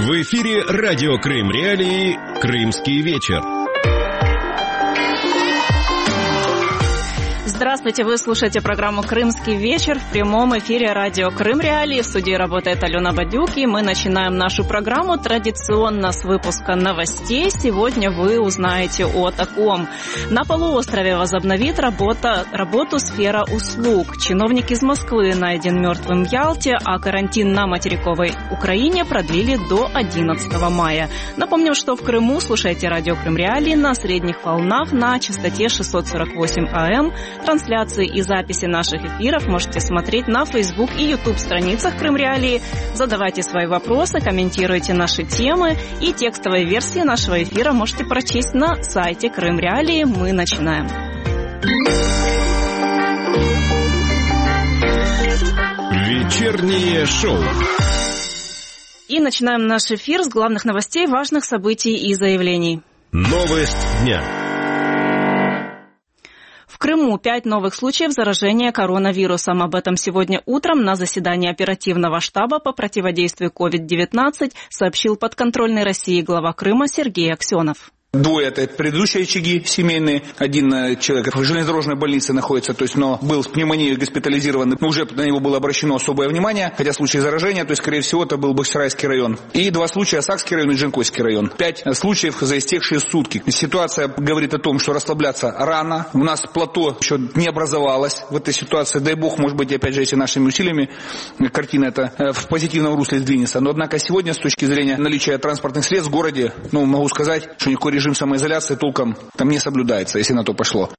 В эфире радио Крым Реалии «Крымский вечер». Здравствуйте, вы слушаете программу «Крымский вечер» в прямом эфире радио Крым Реалии. В студии работает Алена Бадюк, и мы начинаем нашу программу традиционно с выпуска новостей. Сегодня вы узнаете о таком. На полуострове возобновит работу сфера услуг. Чиновник из Москвы найден мертвым в Ялте, а карантин на материковой Украине продлили до 11 мая. Напомню, что в Крыму слушайте радио Крым Реалии на средних волнах на частоте 648 АМ. Трансляции и записи наших эфиров можете смотреть на Facebook и YouTube страницах Крым Реалии. Задавайте свои вопросы, комментируйте наши темы, и текстовые версии нашего эфира можете прочесть на сайте Крым Реалии. Мы начинаем. Вечернее шоу. И начинаем наш эфир с главных новостей, важных событий и заявлений. Новость дня. В Крыму 5 новых случаев заражения коронавирусом. Об этом сегодня утром на заседании оперативного штаба по противодействию COVID-19 сообщил подконтрольный России глава Крыма Сергей Аксенов. Двое это предыдущие очаги семейные. Один человек в железнодорожной больнице находится, то есть, но был с пневмонией госпитализирован, но уже на него было обращено особое внимание, хотя случай заражения, то есть, скорее всего, это был Бахчисарайский район. И 2 случая Сакский район и Джанкойский район. 5 случаев за истекшие сутки. Ситуация говорит о том, что расслабляться рано. У нас плато еще не образовалось в этой ситуации. Дай бог, может быть, опять же, если нашими усилиями картина эта в позитивном русле сдвинется. Но, однако, сегодня, с точки зрения наличия транспортных средств в городе, могу сказать, что никакой режим самоизоляции толком там не соблюдается, если на то пошло.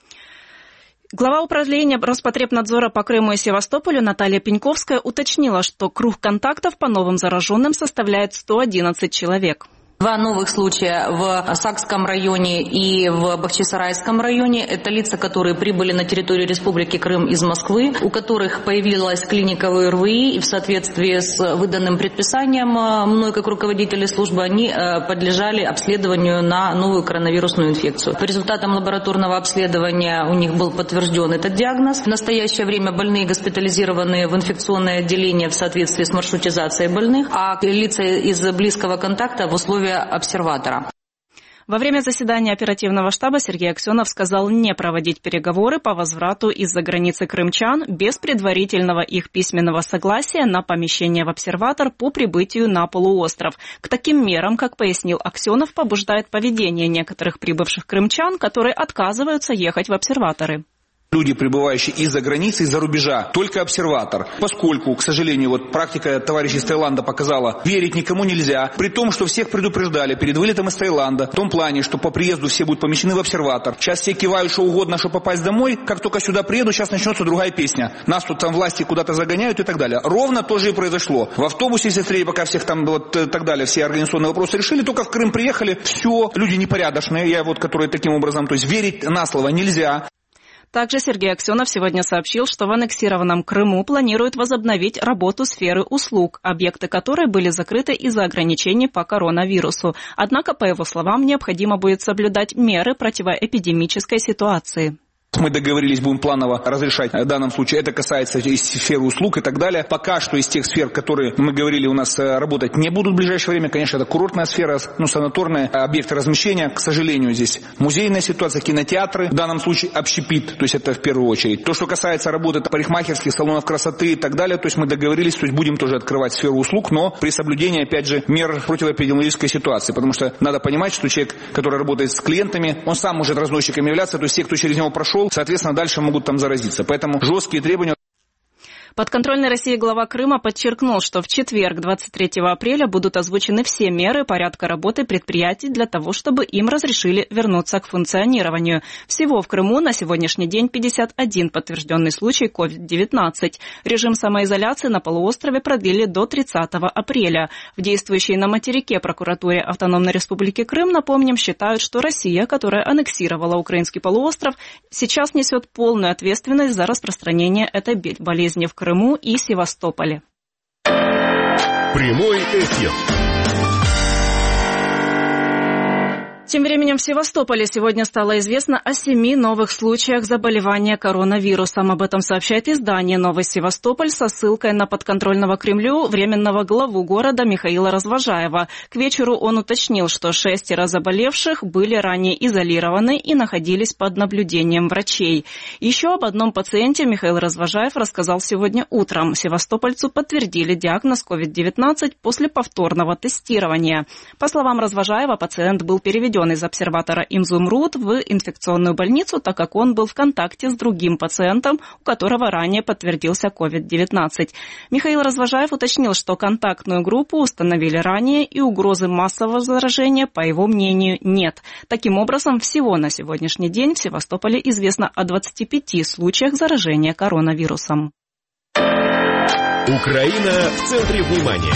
Глава управления Роспотребнадзора по Крыму и Севастополю Наталья Пеньковская уточнила, что круг контактов по новым зараженным составляет 111 человек. 2 новых случая в Сакском районе и в Бахчисарайском районе. Это лица, которые прибыли на территорию Республики Крым из Москвы, у которых появилась клиника ВРВИ, и в соответствии с выданным предписанием мной как руководителя службы они подлежали обследованию на новую коронавирусную инфекцию. По результатам лабораторного обследования у них был подтвержден этот диагноз. В настоящее время больные госпитализированы в инфекционное отделение в соответствии с маршрутизацией больных, а лица из близкого контакта в условиях обсерватора. Во время заседания оперативного штаба Сергей Аксенов сказал не проводить переговоры по возврату из-за границы крымчан без предварительного их письменного согласия на помещение в обсерватор по прибытию на полуостров. К таким мерам, как пояснил Аксенов, побуждает поведение некоторых прибывших крымчан, которые отказываются ехать в обсерваторы. Люди, прибывающие из-за границы, из-за рубежа, только обсерватор. Поскольку, к сожалению, практика товарищей из Таиланда показала, верить никому нельзя, при том, что всех предупреждали перед вылетом из Таиланда, в том плане, что по приезду все будут помещены в обсерватор. Сейчас все кивают, что угодно, чтобы попасть домой, как только сюда приеду, сейчас начнется другая песня. Нас тут там власти куда-то загоняют и так далее. Ровно то же и произошло. В автобусе сестрей, пока всех там так далее, все организационные вопросы решили, только в Крым приехали, все, люди непорядочные, которые таким образом, то есть верить на слово нельзя. Также Сергей Аксенов сегодня сообщил, что в аннексированном Крыму планируют возобновить работу сферы услуг, объекты которой были закрыты из-за ограничений по коронавирусу. Однако, по его словам, необходимо будет соблюдать меры противоэпидемической ситуации. Мы договорились, будем планово разрешать в данном случае. Это касается и сферы услуг и так далее. Пока что из тех сфер, которые мы говорили, у нас работать не будут в ближайшее время. Конечно, это курортная сфера, санаторные объекты размещения. К сожалению, здесь музейная ситуация, кинотеатры. В данном случае общепит, то есть это в первую очередь. То, что касается работы парикмахерских, салонов красоты и так далее, то есть мы договорились, то есть будем тоже открывать сферу услуг, но при соблюдении, опять же, мер противоэпидемиологической ситуации. Потому что надо понимать, что человек, который работает с клиентами, он сам может разносчиком являться, то есть те, кто через него прошел, соответственно, дальше могут там заразиться. Поэтому жесткие требования. Подконтрольный России глава Крыма подчеркнул, что в четверг, 23 апреля, будут озвучены все меры порядка работы предприятий для того, чтобы им разрешили вернуться к функционированию. Всего в Крыму на сегодняшний день 51 подтвержденный случай COVID-19. Режим самоизоляции на полуострове продлили до 30 апреля. В действующей на материке прокуратуре Автономной Республики Крым, напомним, считают, что Россия, которая аннексировала украинский полуостров, сейчас несет полную ответственность за распространение этой болезни в Крыму и Севастополе. Прямой эфир. Тем временем в Севастополе сегодня стало известно о 7 новых случаях заболевания коронавирусом. Об этом сообщает издание «Новый Севастополь» со ссылкой на подконтрольного Кремлю временного главу города Михаила Развожаева. К вечеру он уточнил, что 6 заболевших были ранее изолированы и находились под наблюдением врачей. Еще об одном пациенте Михаил Развожаев рассказал сегодня утром. Севастопольцу подтвердили диагноз COVID-19 после повторного тестирования. По словам Развожаева, пациент был переведен из обсерватора Имзумруд в инфекционную больницу, так как он был в контакте с другим пациентом, у которого ранее подтвердился COVID-19. Михаил Развожаев уточнил, что контактную группу установили ранее и угрозы массового заражения, по его мнению, нет. Таким образом, всего на сегодняшний день в Севастополе известно о 25 случаях заражения коронавирусом. Украина в центре внимания.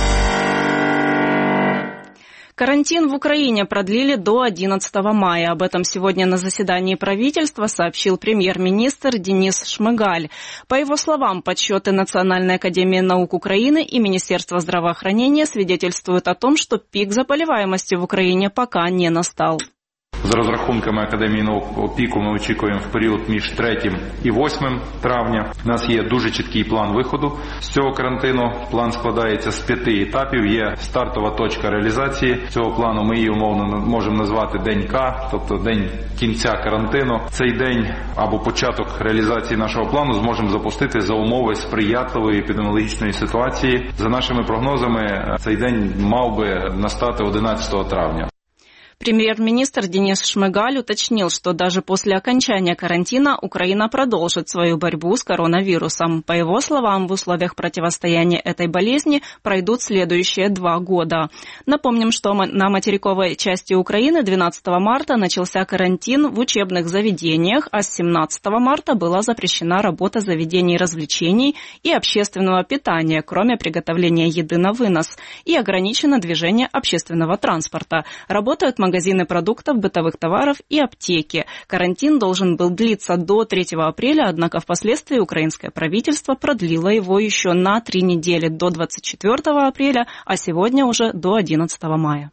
Карантин в Украине продлили до 11 мая. Об этом сегодня на заседании правительства сообщил премьер-министр Денис Шмыгаль. По его словам, подсчеты Национальной академии наук Украины и Министерства здравоохранения свидетельствуют о том, что пик заболеваемости в Україні пока не настал. За розрахунками Академії наук, піку ми очікуємо в період між 3 і 8 травня. У нас є дуже чіткий план виходу з цього карантину. План складається з 5 етапів. Є стартова точка реалізації цього плану. Ми її умовно можемо назвати День К, тобто день кінця карантину. Цей день або початок реалізації нашого плану зможемо запустити за умови сприятливої епідеміологічної ситуації. За нашими прогнозами, цей день мав би настати 11 травня. Премьер-министр Денис Шмыгаль уточнил, что даже после окончания карантина Украина продолжит свою борьбу с коронавирусом. По его словам, в условиях противостояния этой болезни пройдут следующие 2 года. Напомним, что на материковой части Украины 12 марта начался карантин в учебных заведениях, а с 17 марта была запрещена работа заведений развлечений и общественного питания, кроме приготовления еды на вынос, и ограничено движение общественного транспорта. Работают магазины продуктов, бытовых товаров и аптеки. Карантин должен был длиться до 3 апреля, однако впоследствии украинское правительство продлило его еще на 3 недели до 24 апреля, а сегодня уже до 11 мая.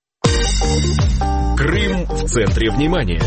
Крым в центре внимания.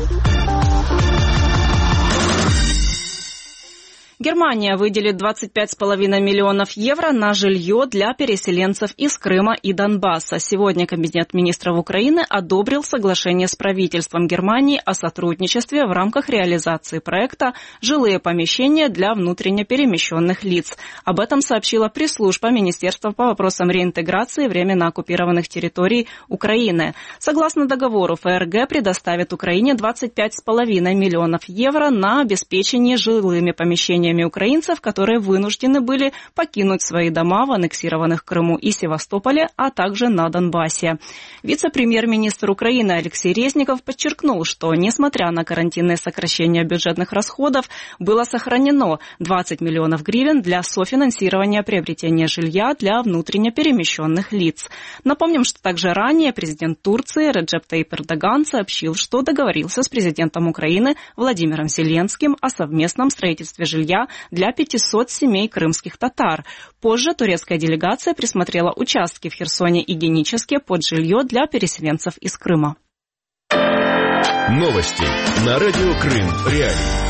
Германия выделит 25,5 миллионов евро на жилье для переселенцев из Крыма и Донбасса. Сегодня Кабинет министров Украины одобрил соглашение с правительством Германии о сотрудничестве в рамках реализации проекта «Жилые помещения для внутренне перемещенных лиц». Об этом сообщила пресс-служба Министерства по вопросам реинтеграции временно оккупированных территорий Украины. Согласно договору, ФРГ предоставит Украине 25,5 миллионов евро на обеспечение жилыми помещениями украинцев, которые вынуждены были покинуть свои дома в аннексированных Крыму и Севастополе, а также на Донбассе. Вице-премьер-министр Украины Алексей Резников подчеркнул, что, несмотря на карантинные сокращения бюджетных расходов, было сохранено 20 миллионов гривен для софинансирования приобретения жилья для внутренне перемещенных лиц. Напомним, что также ранее президент Турции Реджеп Тайип Эрдоган сообщил, что договорился с президентом Украины Владимиром Зеленским о совместном строительстве жилья для 500 семей крымских татар. Позже турецкая делегация присмотрела участки в Херсоне и Геническе под жилье для переселенцев из Крыма. Новости на радио Крым Реалии.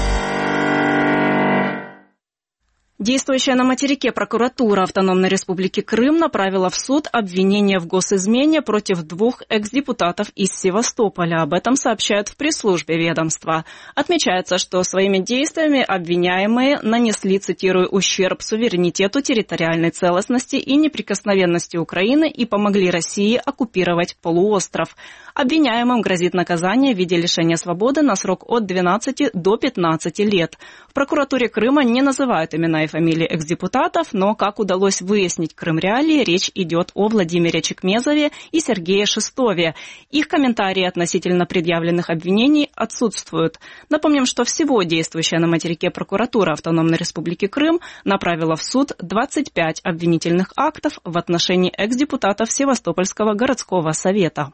Действующая на материке прокуратура Автономной Республики Крым направила в суд обвинение в госизмене против 2 экс-депутатов из Севастополя. Об этом сообщают в пресс-службе ведомства. Отмечается, что своими действиями обвиняемые нанесли, цитирую, ущерб суверенитету, территориальной целостности и неприкосновенности Украины и помогли России оккупировать полуостров. Обвиняемым грозит наказание в виде лишения свободы на срок от 12 до 15 лет. В прокуратуре Крыма не называют имена и фамилии экс-депутатов, но, как удалось выяснить Крым Реалии, речь идет о Владимире Чекмезове и Сергее Шестове. Их комментарии относительно предъявленных обвинений отсутствуют. Напомним, что всего действующая на материке прокуратура Автономной Республики Крым направила в суд 25 обвинительных актов в отношении экс-депутатов Севастопольского городского совета.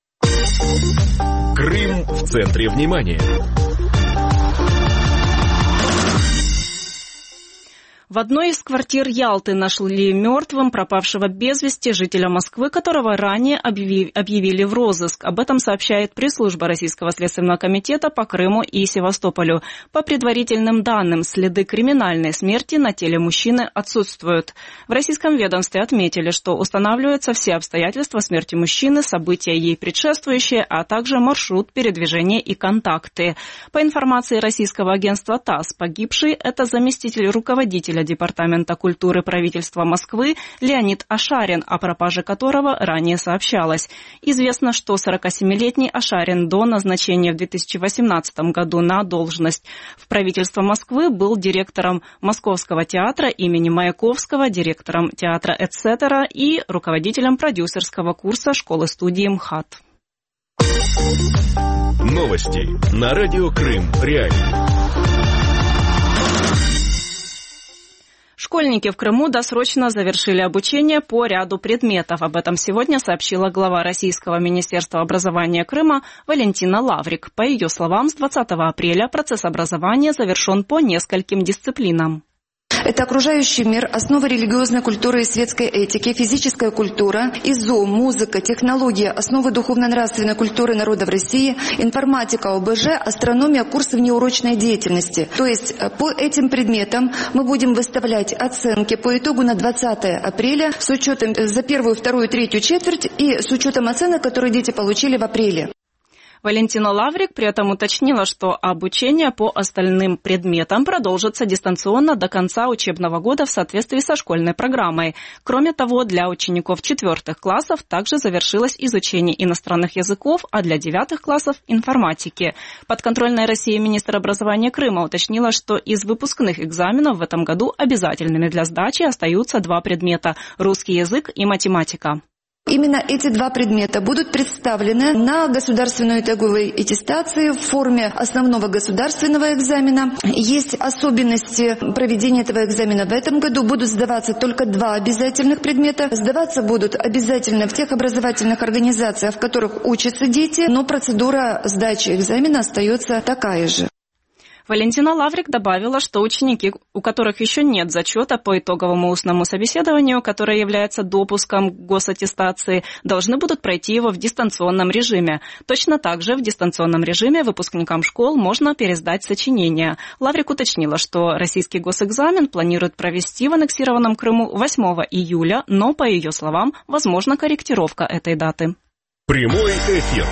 Крым в центре внимания. В одной из квартир Ялты нашли мертвым пропавшего без вести жителя Москвы, которого ранее объявили в розыск. Об этом сообщает пресс-служба Российского следственного комитета по Крыму и Севастополю. По предварительным данным, следы криминальной смерти на теле мужчины отсутствуют. В российском ведомстве отметили, что устанавливаются все обстоятельства смерти мужчины, события ей предшествующие, а также маршрут передвижения и контакты. По информации российского агентства ТАСС, погибший – это заместитель руководителя Департамента культуры правительства Москвы Леонид Ашарин, о пропаже которого ранее сообщалось. Известно, что 47-летний Ашарин до назначения в 2018 году на должность в правительство Москвы был директором Московского театра имени Маяковского, директором театра «Эцетера» и руководителем продюсерского курса школы-студии МХАТ. Новости на радио Крым Реалии. Школьники в Крыму досрочно завершили обучение по ряду предметов. Об этом сегодня сообщила глава Российского министерства образования Крыма Валентина Лаврик. По ее словам, с 20 апреля процесс образования завершен по нескольким дисциплинам. Это окружающий мир, основы религиозной культуры и светской этики, физическая культура, ИЗО, музыка, технология, основы духовно-нравственной культуры народов России, информатика, ОБЖ, астрономия, курсы внеурочной деятельности. То есть по этим предметам мы будем выставлять оценки по итогу на 20 апреля с учетом за первую, вторую, третью четверть и с учетом оценок, которые дети получили в апреле. Валентина Лаврик при этом уточнила, что обучение по остальным предметам продолжится дистанционно до конца учебного года в соответствии со школьной программой. Кроме того, для учеников 4 классов также завершилось изучение иностранных языков, а для 9 классов – информатики. Подконтрольная России министр образования Крыма уточнила, что из выпускных экзаменов в этом году обязательными для сдачи остаются 2 предмета – русский язык и математика. Именно эти 2 предмета будут представлены на государственной итоговой аттестации в форме основного государственного экзамена. Есть особенности проведения этого экзамена в этом году. Будут сдаваться только 2 обязательных предмета. Сдаваться будут обязательно в тех образовательных организациях, в которых учатся дети, но процедура сдачи экзамена остается такая же. Валентина Лаврик добавила, что ученики, у которых еще нет зачета по итоговому устному собеседованию, которое является допуском к госаттестации, должны будут пройти его в дистанционном режиме. Точно так же в дистанционном режиме выпускникам школ можно пересдать сочинения. Лаврик уточнила, что российский госэкзамен планирует провести в аннексированном Крыму 8 июля, но, по ее словам, возможна корректировка этой даты. Прямой эфир.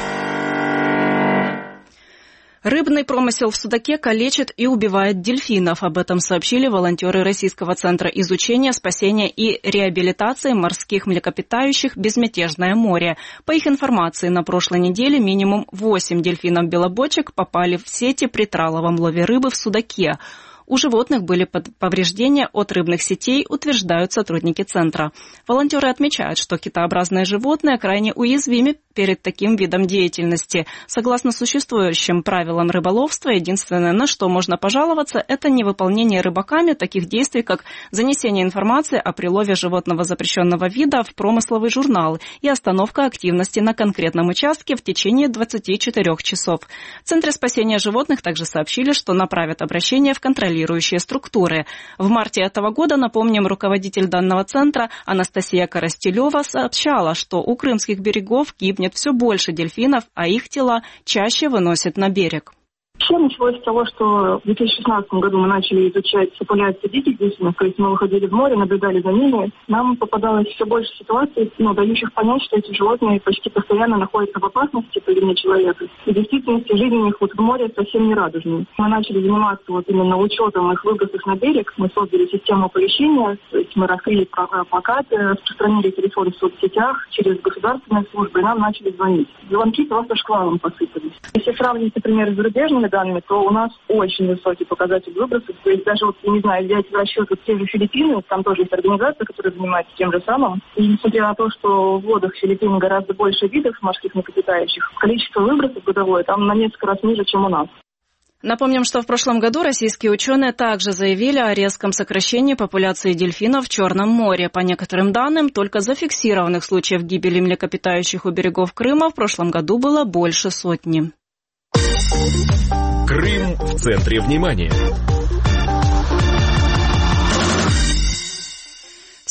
Рыбный промысел в Судаке калечит и убивает дельфинов. Об этом сообщили волонтеры Российского центра изучения, спасения и реабилитации морских млекопитающих «Безмятежное море». По их информации, на прошлой неделе минимум 8 дельфинов-белобочек попали в сети при траловом лове рыбы в Судаке. У животных были повреждения от рыбных сетей, утверждают сотрудники центра. Волонтеры отмечают, что китообразные животные крайне уязвимы перед таким видом деятельности. Согласно существующим правилам рыболовства, единственное, на что можно пожаловаться, это невыполнение рыбаками таких действий, как занесение информации о прилове животного запрещенного вида в промысловый журнал и остановка активности на конкретном участке в течение 24 часов. В Центре спасения животных также сообщили, что направят обращение в контролирующие структуры. В марте этого года, напомним, руководитель данного центра Анастасия Коростелева сообщала, что у крымских берегов гибнет все больше дельфинов, а их тела чаще выносят на берег. Все началось с того, что в 2016 году мы начали изучать популяцию диких дельфинов, то есть мы выходили в море, наблюдали за ними. Нам попадалось все больше ситуаций, дающих понять, что эти животные почти постоянно находятся в опасности по вине человека. И в действительности жизнь у них в море совсем не радужная. Мы начали заниматься именно учетом их выбросов на берег. Мы создали систему оповещения, то есть мы раскрыли плакаты, распространили телефон в соцсетях через государственные службы, и нам начали звонить. Звонки просто шквалом посыпались. Если сравнивать, например, с зарубежными данными, то у нас очень высокий показатель выбросов. То есть даже, я не знаю, взять в расчет те же Филиппины, там тоже есть организация, которая занимается тем же самым. И несмотря на то, что в водах Филиппин гораздо больше видов морских млекопитающих, количество выбросов годовое там на несколько раз ниже, чем у нас. Напомним, что в прошлом году российские ученые также заявили о резком сокращении популяции дельфинов в Черном море. По некоторым данным, только зафиксированных случаев гибели млекопитающих у берегов Крыма в прошлом году было больше 100. Крым в центре внимания.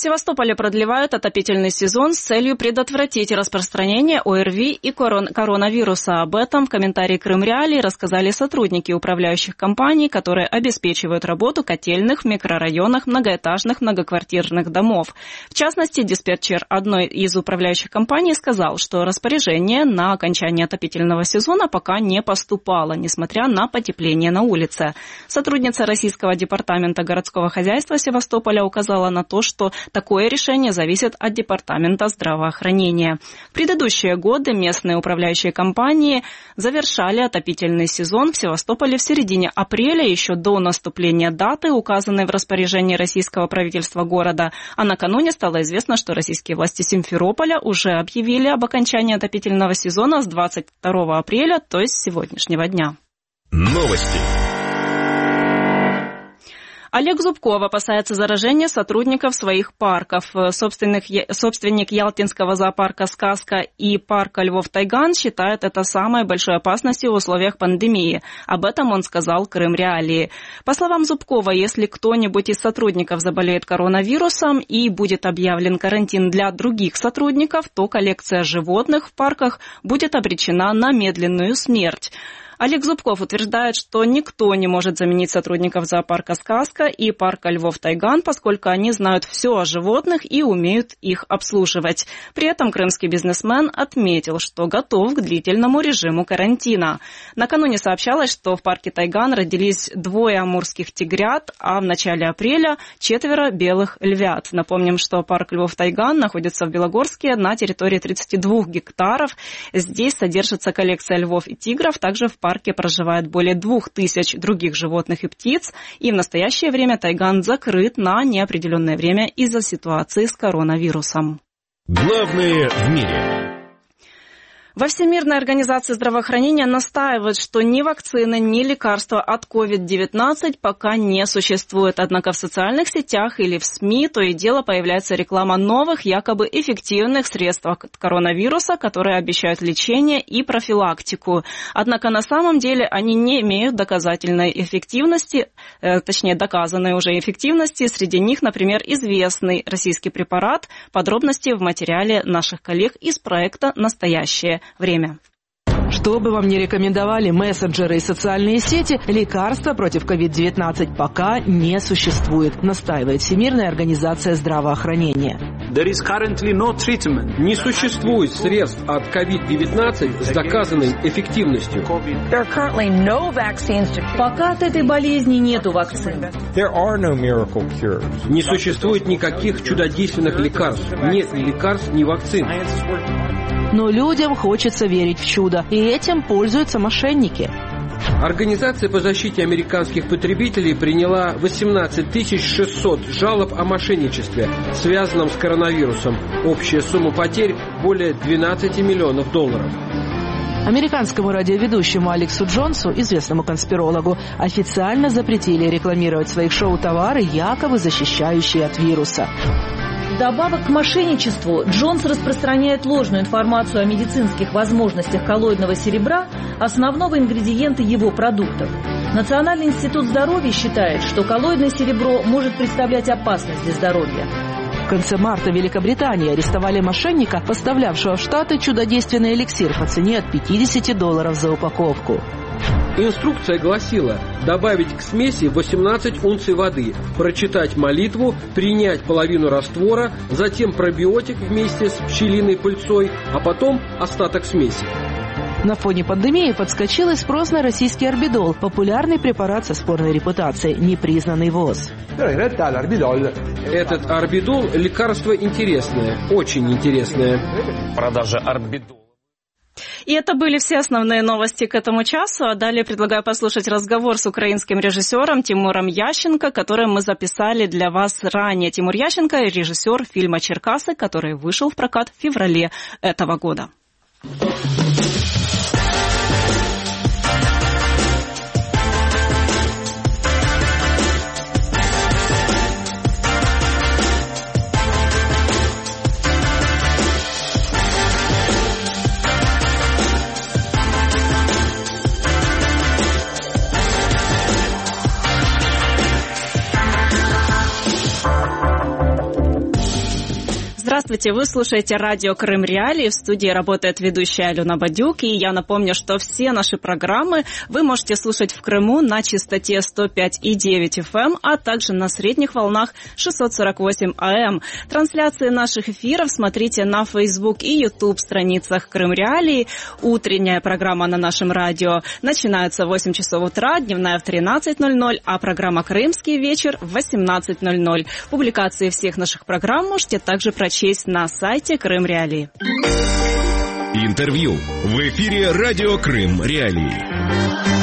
В Севастополе продлевают отопительный сезон с целью предотвратить распространение ОРВИ и коронавируса. Об этом в комментарии Крым Реалии рассказали сотрудники управляющих компаний, которые обеспечивают работу котельных в микрорайонах многоэтажных многоквартирных домов. В частности, диспетчер одной из управляющих компаний сказал, что распоряжение на окончание отопительного сезона пока не поступало, несмотря на потепление на улице. Сотрудница Российского департамента городского хозяйства Севастополя указала на то, что такое решение зависит от Департамента здравоохранения. В предыдущие годы местные управляющие компании завершали отопительный сезон в Севастополе в середине апреля, еще до наступления даты, указанной в распоряжении российского правительства города. А накануне стало известно, что российские власти Симферополя уже объявили об окончании отопительного сезона с 22 апреля, то есть с сегодняшнего дня. Новости. Олег Зубков опасается заражения сотрудников своих парков. Собственник Ялтинского зоопарка «Сказка» и парка Львов-Тайган считает это самой большой опасностью в условиях пандемии. Об этом он сказал Крым Реалии. По словам Зубкова, если кто-нибудь из сотрудников заболеет коронавирусом и будет объявлен карантин для других сотрудников, то коллекция животных в парках будет обречена на медленную смерть. Олег Зубков утверждает, что никто не может заменить сотрудников зоопарка «Сказка» и парка Львов-Тайган, поскольку они знают все о животных и умеют их обслуживать. При этом крымский бизнесмен отметил, что готов к длительному режиму карантина. Накануне сообщалось, что в парке «Тайган» родились 2 амурских тигрят, а в начале апреля 4 белых львят. Напомним, что парк Львов-Тайган находится в Белогорске на территории 32 гектаров. Здесь содержится коллекция львов и тигров. Также в парке проживает более 2000 других животных и птиц, и в настоящее время Тайган закрыт на неопределенное время из-за ситуации с коронавирусом. Главное в мире. Во Всемирной организации здравоохранения настаивают, что ни вакцины, ни лекарства от COVID-19 пока не существует. Однако в социальных сетях или в СМИ то и дело появляется реклама новых, якобы эффективных средств от коронавируса, которые обещают лечение и профилактику. Однако на самом деле они не имеют доказательной эффективности, точнее доказанной уже эффективности. Среди них, например, известный российский препарат. Подробности в материале наших коллег из проекта «Настоящее время». Что бы вам ни рекомендовали мессенджеры и социальные сети, лекарства против COVID-19 пока не существует, настаивает Всемирная организация здравоохранения. Не существует средств от COVID-19 с доказанной эффективностью. Пока от этой болезни нету вакцин. Не существует никаких чудодейственных лекарств. Нет ни лекарств, ни вакцин. Но людям хочется верить в чудо, и этим пользуются мошенники. Организация по защите американских потребителей приняла 18 600 жалоб о мошенничестве, связанном с коронавирусом. Общая сумма потерь более $12 миллионов. Американскому радиоведущему Алексу Джонсу, известному конспирологу, официально запретили рекламировать в своих шоу товары, якобы защищающие от вируса. Вдобавок к мошенничеству, Джонс распространяет ложную информацию о медицинских возможностях коллоидного серебра, основного ингредиента его продуктов. Национальный институт здоровья считает, что коллоидное серебро может представлять опасность для здоровья. В конце марта в Великобритании арестовали мошенника, поставлявшего в Штаты чудодейственный эликсир по цене от $50 за упаковку. Инструкция гласила добавить к смеси 18 унций воды, прочитать молитву, принять половину раствора, затем пробиотик вместе с пчелиной пыльцой, а потом остаток смеси. На фоне пандемии подскочил и спрос на российский орбидол, популярный препарат со спорной репутацией, непризнанный ВОЗ. Этот орбидол – лекарство интересное, очень интересное. Продажа орбидола. И это были все основные новости к этому часу. А далее предлагаю послушать разговор с украинским режиссером Тимуром Ященко, который мы записали для вас ранее. Тимур Ященко – режиссер фильма «Черкасы», который вышел в прокат в феврале этого года. Здравствуйте, вы слушаете радио Крым Реалии. В студии работает ведущая Алена Бадюк. И я напомню, что все наши программы вы можете слушать в Крыму на частоте 105,9 FM, а также на средних волнах 648 АМ. Трансляции наших эфиров смотрите на Facebook и YouTube страницах Крым Реалии. Утренняя программа на нашем радио начинается в 8 часов утра, дневная в 13:00, а программа «Крымский вечер» в 18:00. Публикации всех наших программ можете также прочесть на сайте Крым Реалии. Интервью в эфире радио Крым Реалии.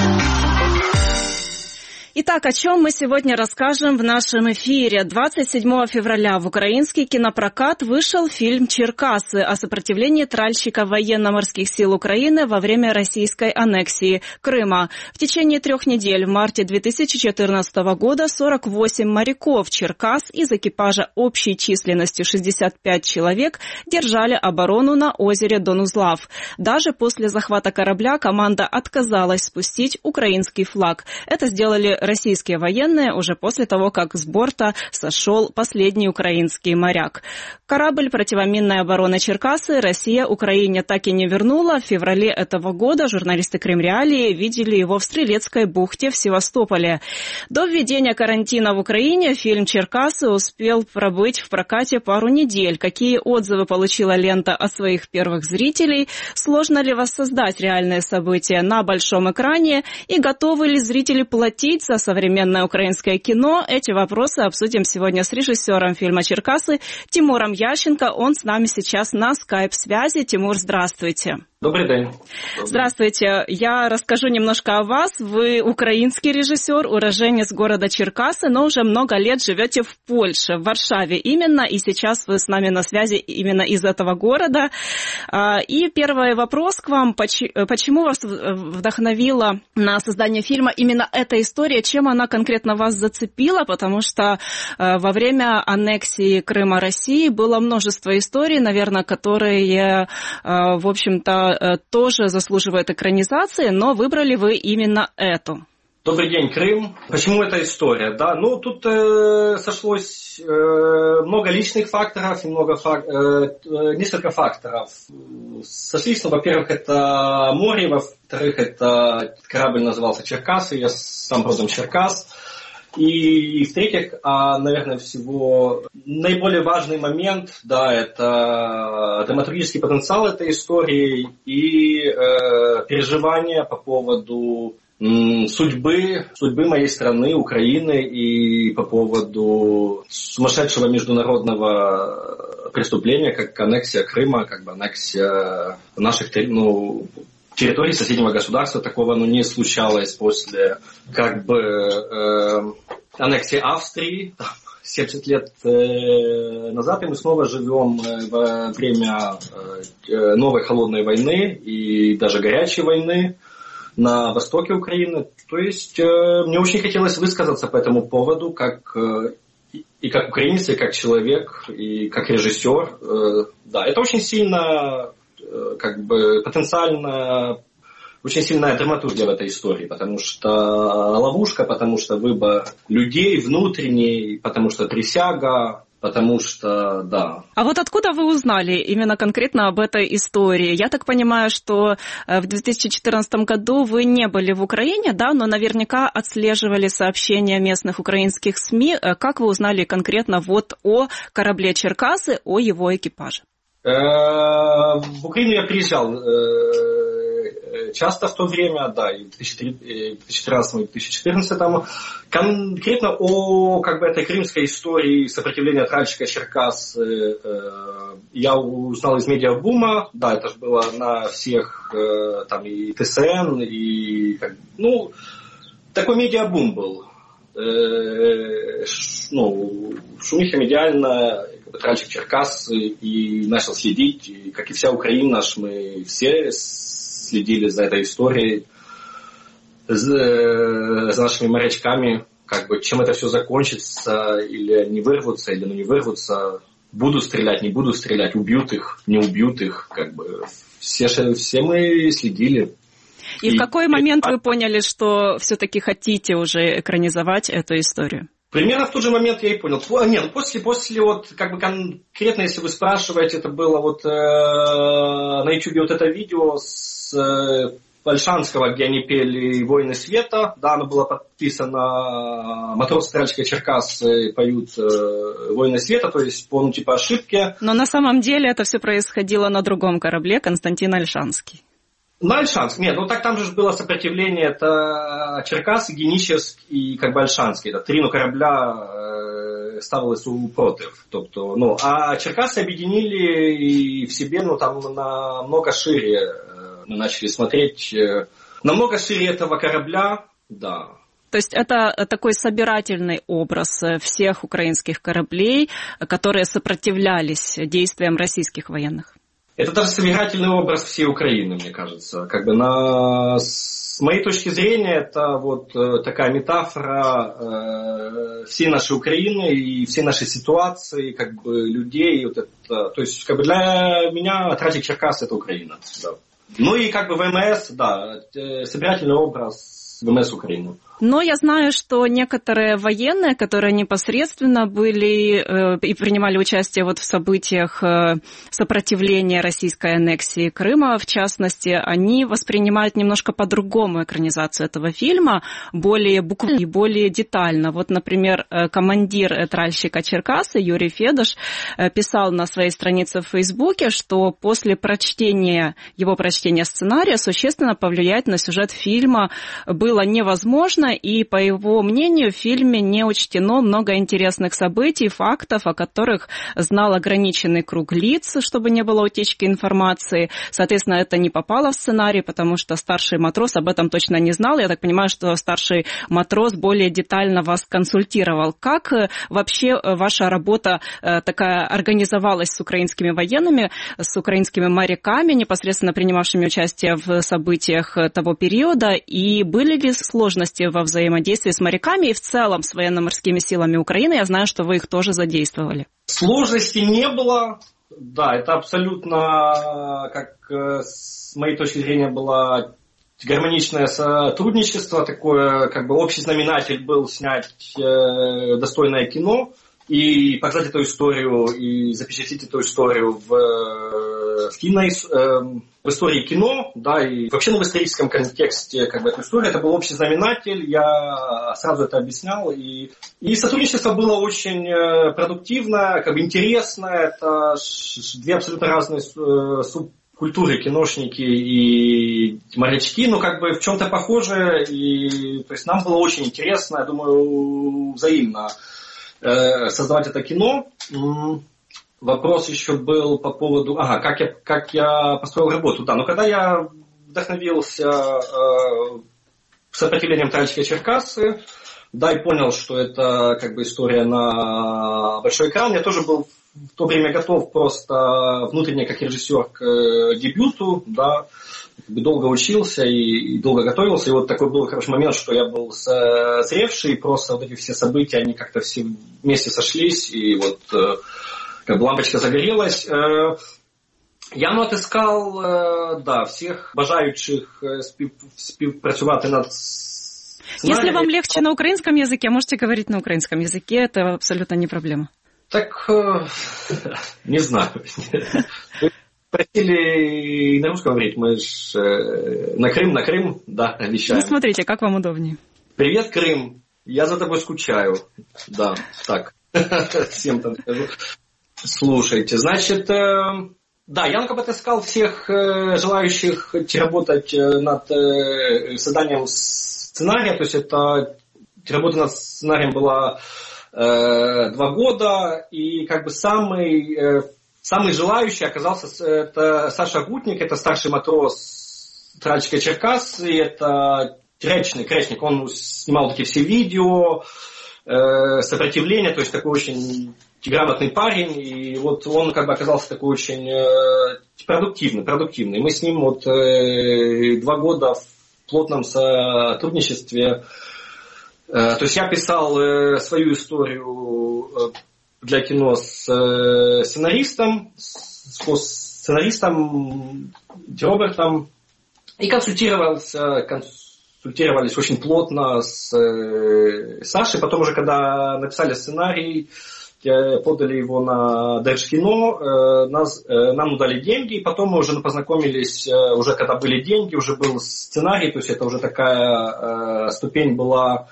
Итак, о чем мы сегодня расскажем в нашем эфире. 27 февраля в украинский кинопрокат вышел фильм «Черкасы» о сопротивлении тральщиков военно-морских сил Украины во время российской аннексии Крыма. В течение 3 недель в марте 2014 года 48 моряков Черкас из экипажа общей численностью 65 человек держали оборону на озере Донузлав. Даже после захвата корабля команда отказалась спустить украинский флаг. Это сделали российские военные уже после того, как с борта сошел последний украинский моряк. Корабль противоминной обороны «Черкасы» Россия Украине так и не вернула. В феврале этого года журналисты Крым Реалии видели его в Стрелецкой бухте в Севастополе. До введения карантина в Украине фильм «Черкасы» успел пробыть в прокате пару недель. Какие отзывы получила лента от своих первых зрителей? Сложно ли воссоздать реальные события на большом экране? И готовы ли зрители платить за современное украинское кино? Эти вопросы обсудим сегодня с режиссером фильма «Черкасы» Тимуром Ященко. Он с нами сейчас на скайп-связи. Тимур, здравствуйте. Добрый день. Здравствуйте. Я расскажу немножко о вас. Вы украинский режиссер, уроженец города Черкасы, но уже много лет живете в Польше, в Варшаве именно, и сейчас вы с нами на связи именно из этого города. И первый вопрос к вам. Почему вас вдохновила на создание фильма именно эта история? Чем она конкретно вас зацепила? Потому что во время аннексии Крыма России было множество историй, наверное, которые, в общем-то, тоже заслуживают экранизации, но выбрали вы именно эту. Добрый день, Крым. Почему эта история? Да, ну тут сошлось много личных факторов и несколько факторов. Сошлись, ну, во-первых, это море, во-вторых, это корабль назывался «Черкасы», я сам родом Черкас. И в-третьих, наверное, всего наиболее важный момент, да, это драматургический потенциал этой истории и переживания по поводу судьбы моей страны, Украины, и по поводу сумасшедшего международного преступления, как аннексия Крыма, как бы аннексия наших территорий соседнего государства. Такого не случалось после аннексии Австрии 70 лет назад, и мы снова живем во время новой холодной войны и даже горячей войны на востоке Украины. То есть мне очень хотелось высказаться по этому поводу, как украинец, и как человек, и как режиссер. Да, это очень сильно потенциально очень сильная драматургия в этой истории, потому что ловушка, потому что выбор людей внутренний, потому что присяга, потому что, да. А вот откуда вы узнали именно конкретно об этой истории? Я так понимаю, что в 2014 году вы не были в Украине, да, но наверняка отслеживали сообщения местных украинских СМИ. Как вы узнали конкретно вот о корабле «Черкасы», о его экипаже? В Украину я приезжал часто в то время, да, и в 2013 и 2014. Конкретно о этой крымской истории сопротивления тральщика Черкас я узнал из медиабума. Да, это же было на всех, и ТСН, и такой медиабум был. Шумиха медиально, тральщик Черкас, и начал следить, и, как и вся Украина, мы все следили за этой историей, за нашими морячками, чем это все закончится, или они вырвутся, или не вырвутся, будут стрелять, не будут стрелять, убьют их, не убьют их, все мы следили. И в какой момент вы поняли, что все-таки хотите уже экранизовать эту историю? Примерно в тот же момент я и понял. Нет, после вот, как бы конкретно, если вы спрашиваете, это было вот на YouTube вот это видео с Ольшанского, где они пели «Войны света». Да, оно было подписано «Матрос Тральчика Черкассы поют «Войны света», то есть по, типа ошибке. Но на самом деле это все происходило на другом корабле, Константин Ольшанский. На Ольшанск, нет, так там же было сопротивление, это Черкас, Генічеськ и как бы Ольшанский, это 3 корабля ставили супротив, тобто, а Черкасы объединили и в себе, там намного шире, мы начали смотреть, намного шире этого корабля, да. То есть это такой собирательный образ всех украинских кораблей, которые сопротивлялись действиям российских военных. Это даже собирательный образ всей Украины, мне кажется. Как бы с моей точки зрения, это вот такая метафора всей нашей Украины и всей нашей ситуации, как бы людей. Вот это, то есть, как бы для меня Тральчик Черкас — это Украина. Да. Ну и как бы ВМС, да, собирательный образ ВМС Украины. Но я знаю, что некоторые военные, которые непосредственно были и принимали участие вот в событиях сопротивления российской аннексии Крыма, в частности, они воспринимают немножко по-другому экранизацию этого фильма, более буквально и более детально. Вот, например, командир тральщика Черкассы Юрий Федош писал на своей странице в Фейсбуке, что после его прочтения сценария существенно повлиять на сюжет фильма было невозможно, и, по его мнению, в фильме не учтено много интересных событий, фактов, о которых знал ограниченный круг лиц, чтобы не было утечки информации. Соответственно, это не попало в сценарий, потому что старший матрос об этом точно не знал. Я так понимаю, что старший матрос более детально вас консультировал. Как вообще ваша работа такая организовалась с украинскими военными, с украинскими моряками, непосредственно принимавшими участие в событиях того периода, и были ли сложности во взаимодействии с моряками и в целом с военно-морскими силами Украины? Я знаю, что вы их тоже задействовали. Сложностей не было. Да, это абсолютно, как с моей точки зрения, было гармоничное сотрудничество. Такое, как бы общий знаменатель был снять достойное кино и показать эту историю, и запечатлеть эту историю в истории кино, да, и вообще в историческом контексте, как бы, эту историю. Это был общий знаменатель, я сразу это объяснял, и сотрудничество было очень продуктивное, как бы интересное. Это 2 абсолютно разные субкультуры, киношники и морячки, но как бы в чем-то похожи, и то есть нам было очень интересно, я думаю, взаимно создавать это кино. Вопрос еще был по поводу, как я построил работу. Да, но когда я вдохновился сопротивлением Тральчика Черкассы, да, и понял, что это как бы история на большой экран, я тоже был в то время готов просто внутренне как режиссер к дебюту, да, долго учился и долго готовился, и вот такой был хороший момент, что я был созревший, и просто вот эти все события, они как-то все вместе сошлись, и вот как бы лампочка загорелась. Я отыскал, да, всех бажаючих співпрацювати над сценарием. Если вам легче на украинском языке, можете говорить на украинском языке, это абсолютно не проблема. Так, не знаю. Просили на русском говорить, мы же на Крым, да, обещаем. Ну, смотрите, как вам удобнее. Привет, Крым, я за тобой скучаю. Да, так, всем там скажу. Слушайте, значит, да, я отыскал всех желающих работать над созданием сценария, то есть это работа над сценарием была 2 года, и как бы самый желающий оказался это Саша Гутник, это старший матрос Тральчика Черкассы, это Кречник, он снимал такие все видео, сопротивление, то есть такой очень грамотный парень, и вот он как бы оказался такой очень продуктивный. Мы с ним вот 2 года в плотном сотрудничестве. То есть я писал свою историю для кино с сценаристом Робертом, и консультировался консультировались очень плотно с Сашей. Потом уже, когда написали сценарий, подали его на Держкино, нам дали деньги, и потом мы уже познакомились, уже когда были деньги, уже был сценарий, то есть это уже такая ступень была,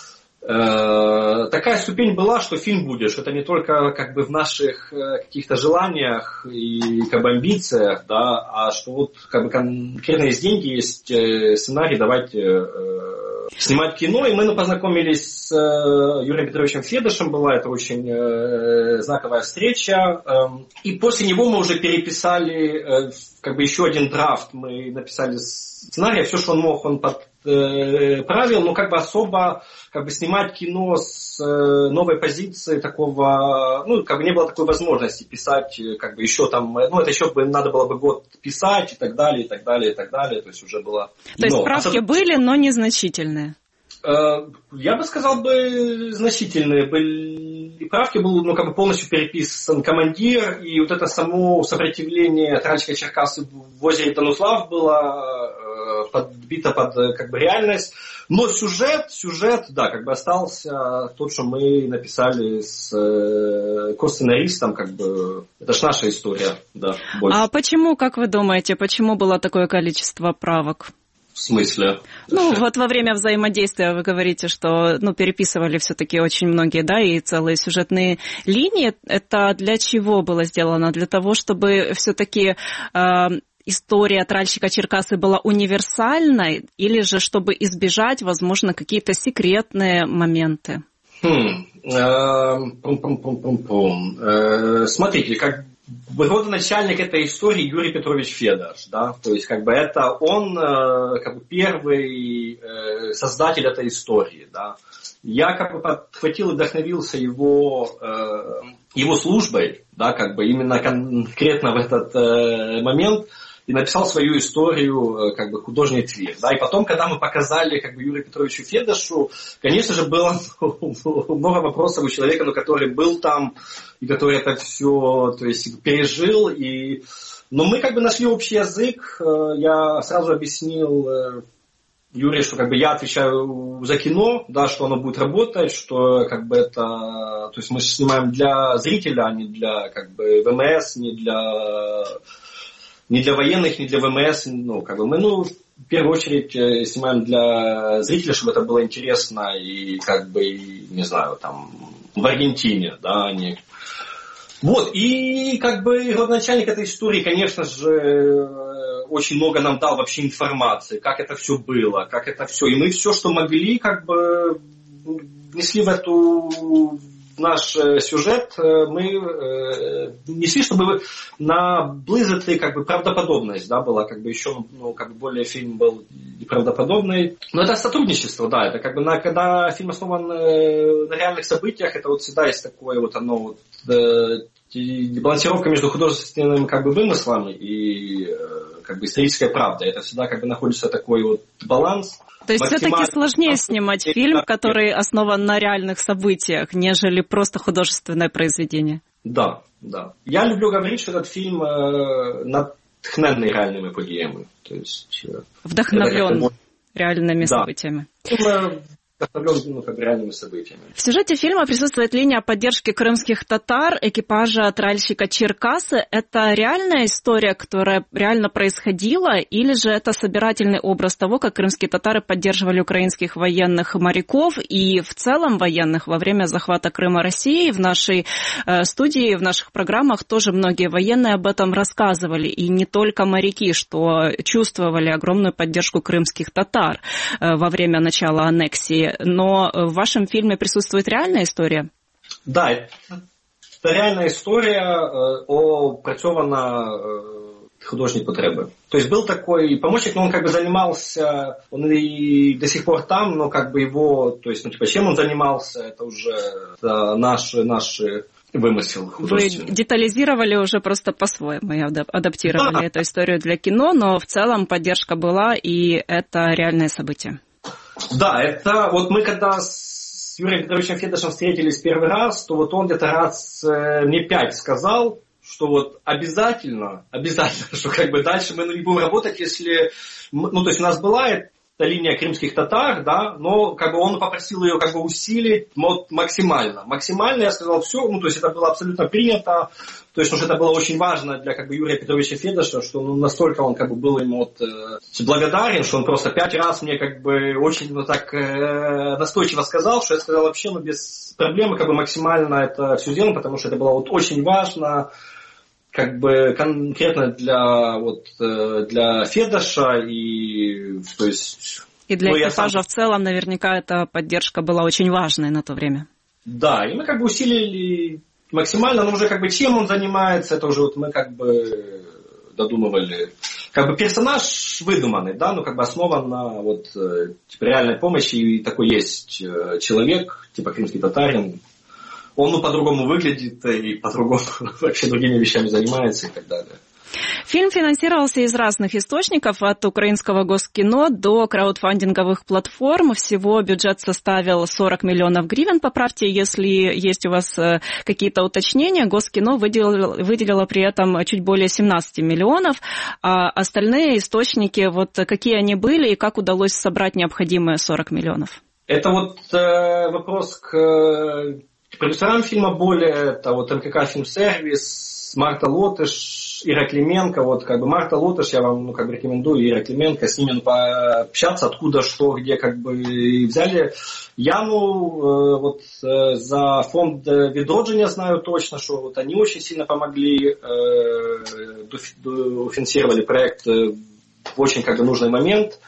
что фильм будет, что это не только как бы в наших каких-то желаниях и как бы амбициях, да, а что вот как бы конкретно есть деньги, есть сценарий, давайте снимать кино. И мы познакомились с Юрием Петровичем Федышем, была это очень знаковая встреча. И после него мы уже переписали как бы еще один драфт, мы написали сценарий, все, что он мог, он подправил, но как бы особо как бы снимать кино с новой позиции такого, ну, как бы не было такой возможности писать, как бы еще там, ну, это еще бы надо было бы год писать и так далее, и так далее, и так далее, то есть уже было... То есть правки были, но незначительные? Я бы сказал, значительные были правки, был, ну, как бы полностью переписан командир, и вот это само сопротивление тральщика Черкассы в озере Тануслав было подбито под как бы реальность, но сюжет, да, как бы остался тот, что мы написали с ко-сценаристом, как бы, это ж наша история, да. Больше. А почему, как вы думаете, почему было такое количество правок? В смысле? Ну, вот во время взаимодействия вы говорите, что, ну, переписывали все-таки очень многие, да, и целые сюжетные линии. Это для чего было сделано? Для того, чтобы все-таки история тральщика Черкассы была универсальной, или же чтобы избежать, возможно, какие-то секретные моменты? Смотрите, как родоначальник этой истории Юрий Петрович Федыш, да, то есть как бы это он как бы первый создатель этой истории, да. Я как бы подхватил и вдохновился его службой, да, как бы именно конкретно в этот момент и написал свою историю как бы художник Твир, да, и потом, когда мы показали как бы Юрию Петровичу Федышу, конечно же, было много вопросов у человека, ну, который был там и который это все, то есть, пережил, но мы как бы нашли общий язык, я сразу объяснил Юрию, что как бы я отвечаю за кино, да, что оно будет работать, что как бы это, то есть мы снимаем для зрителя, а не для как бы ВМС, не для военных, не для ВМС, ну, как бы мы, ну, в первую очередь снимаем для зрителя, чтобы это было интересно и, как бы, не знаю, там, в Аргентине, да, не... Вот, и, как бы, родоначальник этой истории, конечно же, очень много нам дал вообще информации, как это все было, как это все, и мы все, что могли, как бы, внесли в наш сюжет, мы несли, чтобы наблизити как бы правдоподобность, да, была как бы еще, ну, как бы более фильм был правдоподобный. Но это сотрудничество, да, это как бы когда фильм основан на реальных событиях, это вот всегда есть такое вот оно вот балансировка между художественным как бы вымыслом и как бы исторической правдой. Это всегда как бы находится такой вот баланс. То есть все-таки сложнее снимать фильм, который основан на реальных событиях, нежели просто художественное произведение. Да, да. Я люблю говорить, что этот фильм натхненный реальными подіями. То есть, вдохновлен реальными событиями. Реальными событиями. В сюжете фильма присутствует линия поддержки крымских татар, экипажа тральщика Черкассы. Это реальная история, которая реально происходила, или же это собирательный образ того, как крымские татары поддерживали украинских военных моряков и в целом военных во время захвата Крыма Россией? В нашей студии, в наших программах тоже многие военные об этом рассказывали, и не только моряки, что чувствовали огромную поддержку крымских татар во время начала аннексии. Но в вашем фильме присутствует реальная история? Да, это реальная история, опрацьована художник потреби. То есть был такой помощник, но он как бы занимался, он и до сих пор там, но как бы его, то есть, ну, типа, чем он занимался, это уже наши вымысел художественный. Вы детализировали уже просто по-своему, адаптировали эту историю для кино, но в целом поддержка была, и это реальное событие. Да, это вот мы когда с Юрием Петровичем Федышем встретились первый раз, то вот он где-то раз мне 5 сказал, что вот обязательно, что как бы дальше мы не будем работать, если, ну, то есть у нас была линия крымских татар, да, но как бы он попросил ее как бы усилить максимально. Максимально я сказал все, то есть это было абсолютно принято, то есть, потому что это было очень важно для как бы Юрия Петровича Федоша, что настолько он как бы был ему благодарен, что он просто 5 раз мне как бы очень так настойчиво сказал, что я сказал вообще без проблем как бы максимально это все сделано, потому что это было очень важно, как бы конкретно для Федоша и то есть. И для экипажа в целом наверняка эта поддержка была очень важной на то время. Да, и мы как бы усилили максимально, но уже как бы чем он занимается, это уже мы как бы додумывали. Как бы персонаж выдуманный, да, как бы основан на реальной помощи, и такой есть человек, типа крымский татарин. Он по-другому выглядит и по-другому вообще другими вещами занимается и так далее. Фильм финансировался из разных источников, от украинского Госкино до краудфандинговых платформ. Всего бюджет составил 40 миллионов гривен, поправьте, если есть у вас какие-то уточнения. Госкино выделило при этом чуть более 17 миллионов, а остальные источники, какие они были и как удалось собрать необходимые 40 миллионов? Это вопрос к продюсерам фильма более, это МКК Фильмсервис, Марта Лотыш, Ира Клименко, Марта Лотыш, я вам рекомендую, Ира Клименко, с ними пообщаться, откуда, что, где взяли. Яну за фонд Відродження знаю точно, что они очень сильно помогли, дофинансировали проект в очень нужный момент.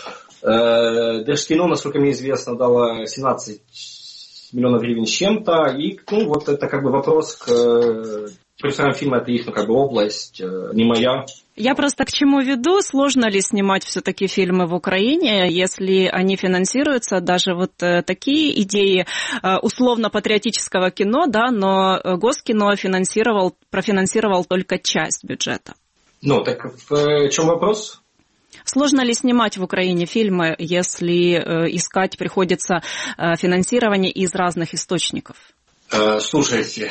Держкино, насколько мне известно, дало 17 миллионов гривен с чем-то, и это вопрос к продюсерам фильма, это их область, не моя. Я просто к чему веду, сложно ли снимать все-таки фильмы в Украине, если они финансируются, даже такие идеи условно-патриотического кино, да, но Госкино профинансировал только часть бюджета. Так в чем вопрос? Сложно ли снимать в Украине фильмы, если искать приходится финансирование из разных источников? Слушайте,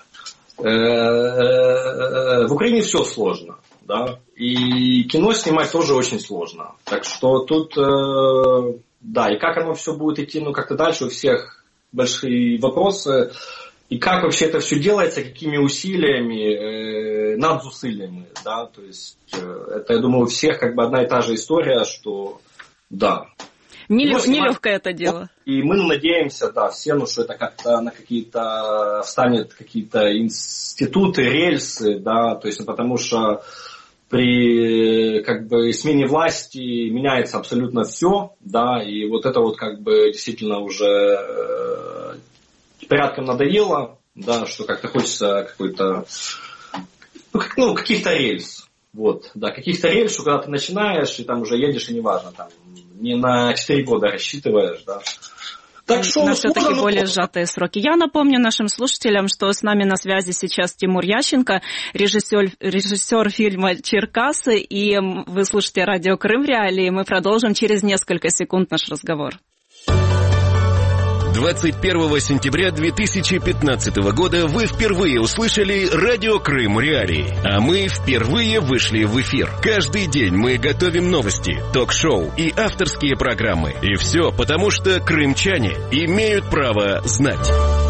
в Украине все сложно, да, и кино снимать тоже очень сложно. Так что тут, да, и как оно все будет идти, как-то дальше, у всех большие вопросы. И как вообще это все делается, какими усилиями, над усилиями, да, то есть это, я думаю, у всех одна и та же история, что да. Нелегкое это дело. И мы надеемся, да, все, что это как-то на какие-то, встанет какие-то институты, рельсы, да, то есть потому что при смене власти меняется абсолютно все, да, и это действительно уже порядком надоело, да, что как-то хочется какой-то, каких-то рельс, да, каких-то рельс, что когда ты начинаешь, и там уже едешь, и неважно, там, не на 4 года рассчитываешь, да. Так что на все-таки более сжатые сроки. Я напомню нашим слушателям, что с нами на связи сейчас Тимур Ященко, режиссер фильма «Черкасы», и вы слушаете радио «Крым Реалии». Мы продолжим через несколько секунд наш разговор. 21 сентября 2015 года вы впервые услышали радио «Крым Реалии», а мы впервые вышли в эфир. Каждый день мы готовим новости, ток-шоу и авторские программы. И все потому, что крымчане имеют право знать.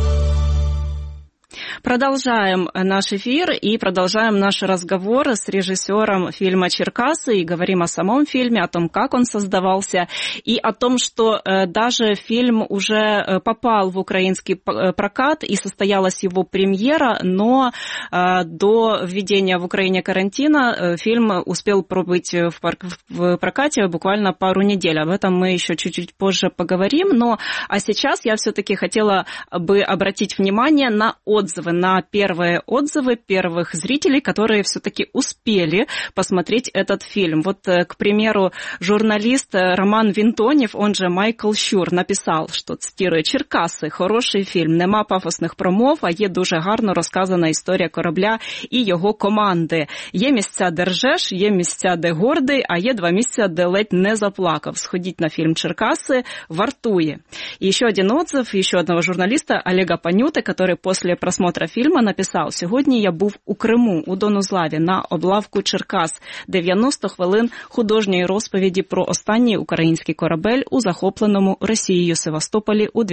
Продолжаем наш эфир и продолжаем наш разговор с режиссером фильма «Черкасы» и говорим о самом фильме, о том, как он создавался, и о том, что даже фильм уже попал в украинский прокат и состоялась его премьера, но до введения в Украине карантина фильм успел пробыть в прокате буквально пару недель. Об этом мы еще чуть-чуть позже поговорим, а сейчас я все-таки хотела бы обратить внимание на отзывы, на первые отзывы первых зрителей, которые все-таки успели посмотреть этот фильм. К примеру, журналист Роман Вінтонів, он же Майкл Щур, написав, що, цитирую, «Черкаси – хороший фільм, нема пафосних промов, а є дуже гарно розказана історія корабля і його команди. Є місця, де ржеш, є місця, де гордий, а є 2 місця, де ледь не заплакав. Сходіть на фильм «Черкасы», вартує». И еще один отзыв еще одного журналиста Олега Панюты, который после просмотра продюсера фільму, написав: «Сьогодні я був у Криму, у Донузлаві, на облавку Черкас. 90 хвилин художньої розповіді про останній український корабель у захопленому Росією Севастополі у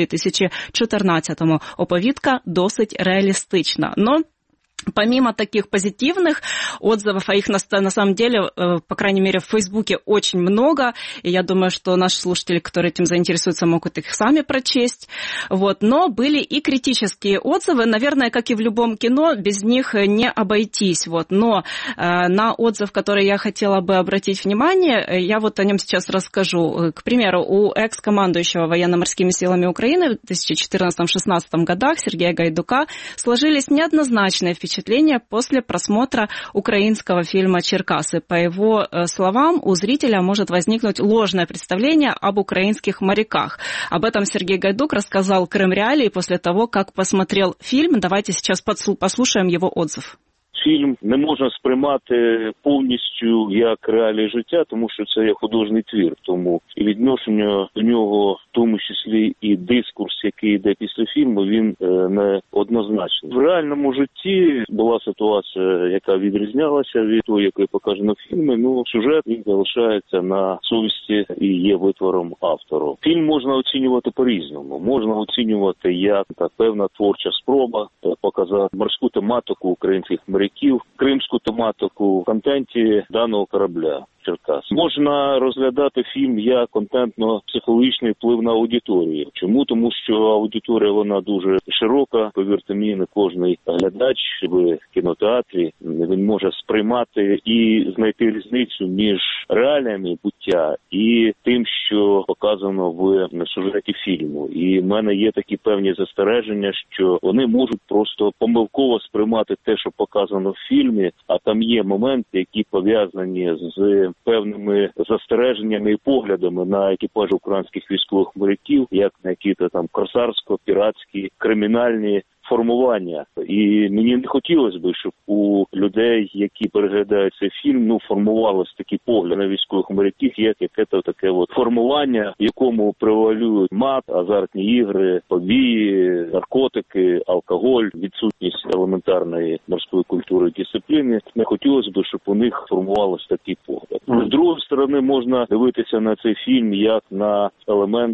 2014-му. Оповідка досить реалістична». Но помимо таких позитивных отзывов, а их на самом деле, по крайней мере, в Фейсбуке очень много, и я думаю, что наши слушатели, которые этим заинтересуются, могут их сами прочесть. Вот. Но были и критические отзывы, наверное, как и в любом кино, без них не обойтись. Вот. Но на отзыв, который я хотела бы обратить внимание, я вот о нем сейчас расскажу. К примеру, у экс-командующего военно-морскими силами Украины в 2014-2016 годах Сергея Гайдука сложились неоднозначные впечатления после просмотра украинского фильма «Черкасы». По его словам, у зрителя может возникнуть ложное представление об украинских моряках. Об этом Сергей Гайдук рассказал Крым Реалии после того, как посмотрел фильм. Давайте сейчас послушаем его отзыв. Фільм не можна сприймати повністю як реалії життя, тому що це є художній твір. Тому і відношення до нього, в тому числі і дискурс, який йде після фільму, він не однозначний. В реальному житті була ситуація, яка відрізнялася від того, який показано в фільмі. Ну, сюжет він залишається на совісті і є витвором автора. Фільм можна оцінювати по-різному. Можна оцінювати як певна творча спроба показати морську тематику українських моряків, кримську тематику в контенті даного корабля Черкас. Можна розглядати фільм як контентно-психологічний вплив на аудиторію. Чому? Тому що аудиторія, вона дуже широка. Повірте мені, не кожний глядач в кінотеатрі він може сприймати і знайти різницю між реаліями буття і тим, що показано в сюжеті фільму. І в мене є такі певні застереження, що вони можуть просто помилково сприймати те, що показано в фільмі, а там є моменти, які пов'язані з певними застереженнями і поглядами на екіпаж українських військових моряків, як на які-то там корсарсько-піратські, кримінальні формування. І мені не хотілося б, щоб у людей, які переглядають цей фільм, формувалось такий погляд на військових моряків, як яке-то таке от формування, в якому превалюють мат, азартні ігри, побії, наркотики, алкоголь, відсутність елементарної морської культури і дисципліни. Не хотілося б, щоб у них формувалось такий погляд. З другої сторони, можна дивитися на цей фільм як на елемент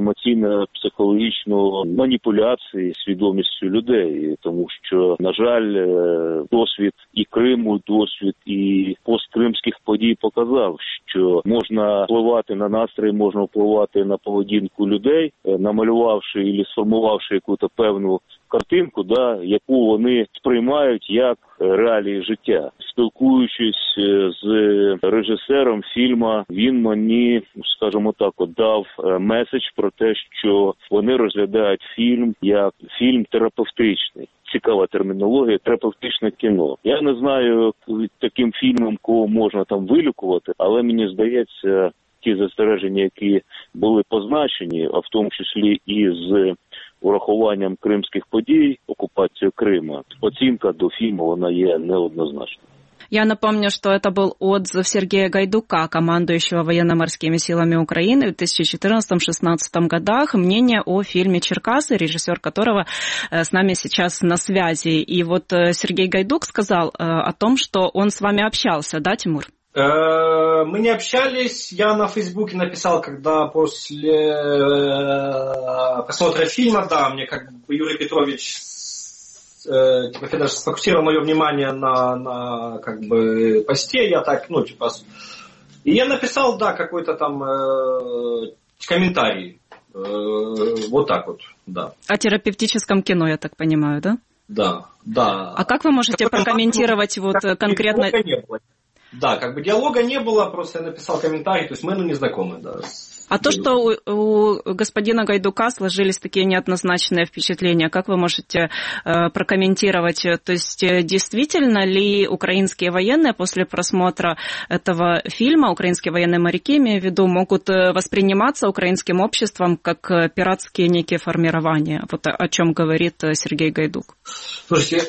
інформаційно-психологічного маніпуляції свідомістю людей, тому що, на жаль, досвід і Криму, досвід і посткримських подій показав, що можна впливати на настрій, можна впливати на поведінку людей, намалювавши і сформувавши якусь певну картинку, яку вони сприймають як реалії життя. Спілкуючись з режисером фільму, він мені, скажімо так, дав меседж про те, що вони розглядають фільм як фільм терапевтичний. Цікава термінологія, терапевтичне кіно. Я не знаю, таким фільмом кого можна там вилікувати, але мені здається, ті застереження, які були позначені, а в тому числі і з урахуванням кримських подій, оккупацію Крима, оцінка до фільму, вона є неоднозначна. Я напомню, что это был отзыв Сергея Гайдука, командующего военно-морскими силами Украины в 2014-2016 годах. Мнение о фильме «Черкасы», режиссер которого с нами сейчас на связи. И вот Сергей Гайдук сказал о том, что он с вами общался, да, Тимур? Мы не общались. Я на Фейсбуке написал, когда после просмотра фильма, мне Юрий Петрович даже сфокусировал мое внимание на посте, я так, и я написал, какой-то там комментарий, вот так вот, да. О терапевтическом кино, я так понимаю, да? Да. А как вы можете прокомментировать конкретно... Да, диалога не было, просто я написал комментарий, то есть мы не знакомы, да. А то, что у господина Гайдука сложились такие неоднозначные впечатления, как вы можете прокомментировать? То есть действительно ли украинские военные после просмотра этого фильма, украинские военные моряки, имею в виду, могут восприниматься украинским обществом как пиратские некие формирования? Вот о чем говорит Сергей Гайдук. Слушайте,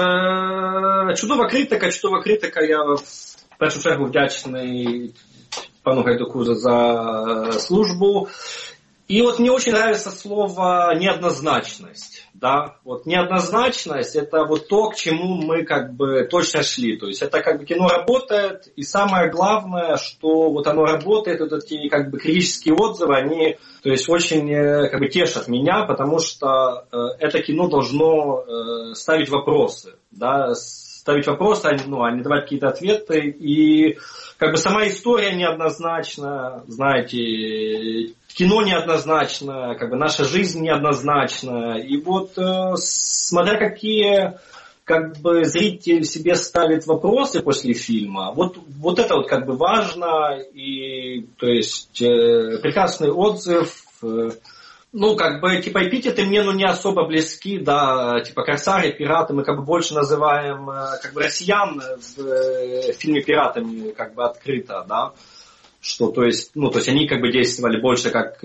чудова критика, я в першу чергу вдячний пану Гайдуку за службу. И вот мне очень нравится слово «неоднозначность». Да? Вот неоднозначность – это вот то, к чему мы как бы точно шли. То есть это как бы кино работает, и самое главное, что вот оно работает, вот эти как бы критические отзывы, они то есть очень как бы тешат меня, потому что это кино должно ставить вопросы, да? Ставить вопросы, а не давать какие-то ответы. И как бы сама история неоднозначна, знаете, кино неоднозначно, как бы наша жизнь неоднозначна. И вот смотря какие как бы зритель себе ставит вопросы после фильма, вот это вот как бы важно. И то есть прекрасный отзыв. Ну, как бы, типа, эпитеты мне, не особо близки, да, типа, корсары, пираты, мы, как бы, больше называем, как бы, россиян в фильме «Пиратами», как бы, открыто, да, что, то есть, они, как бы, действовали больше как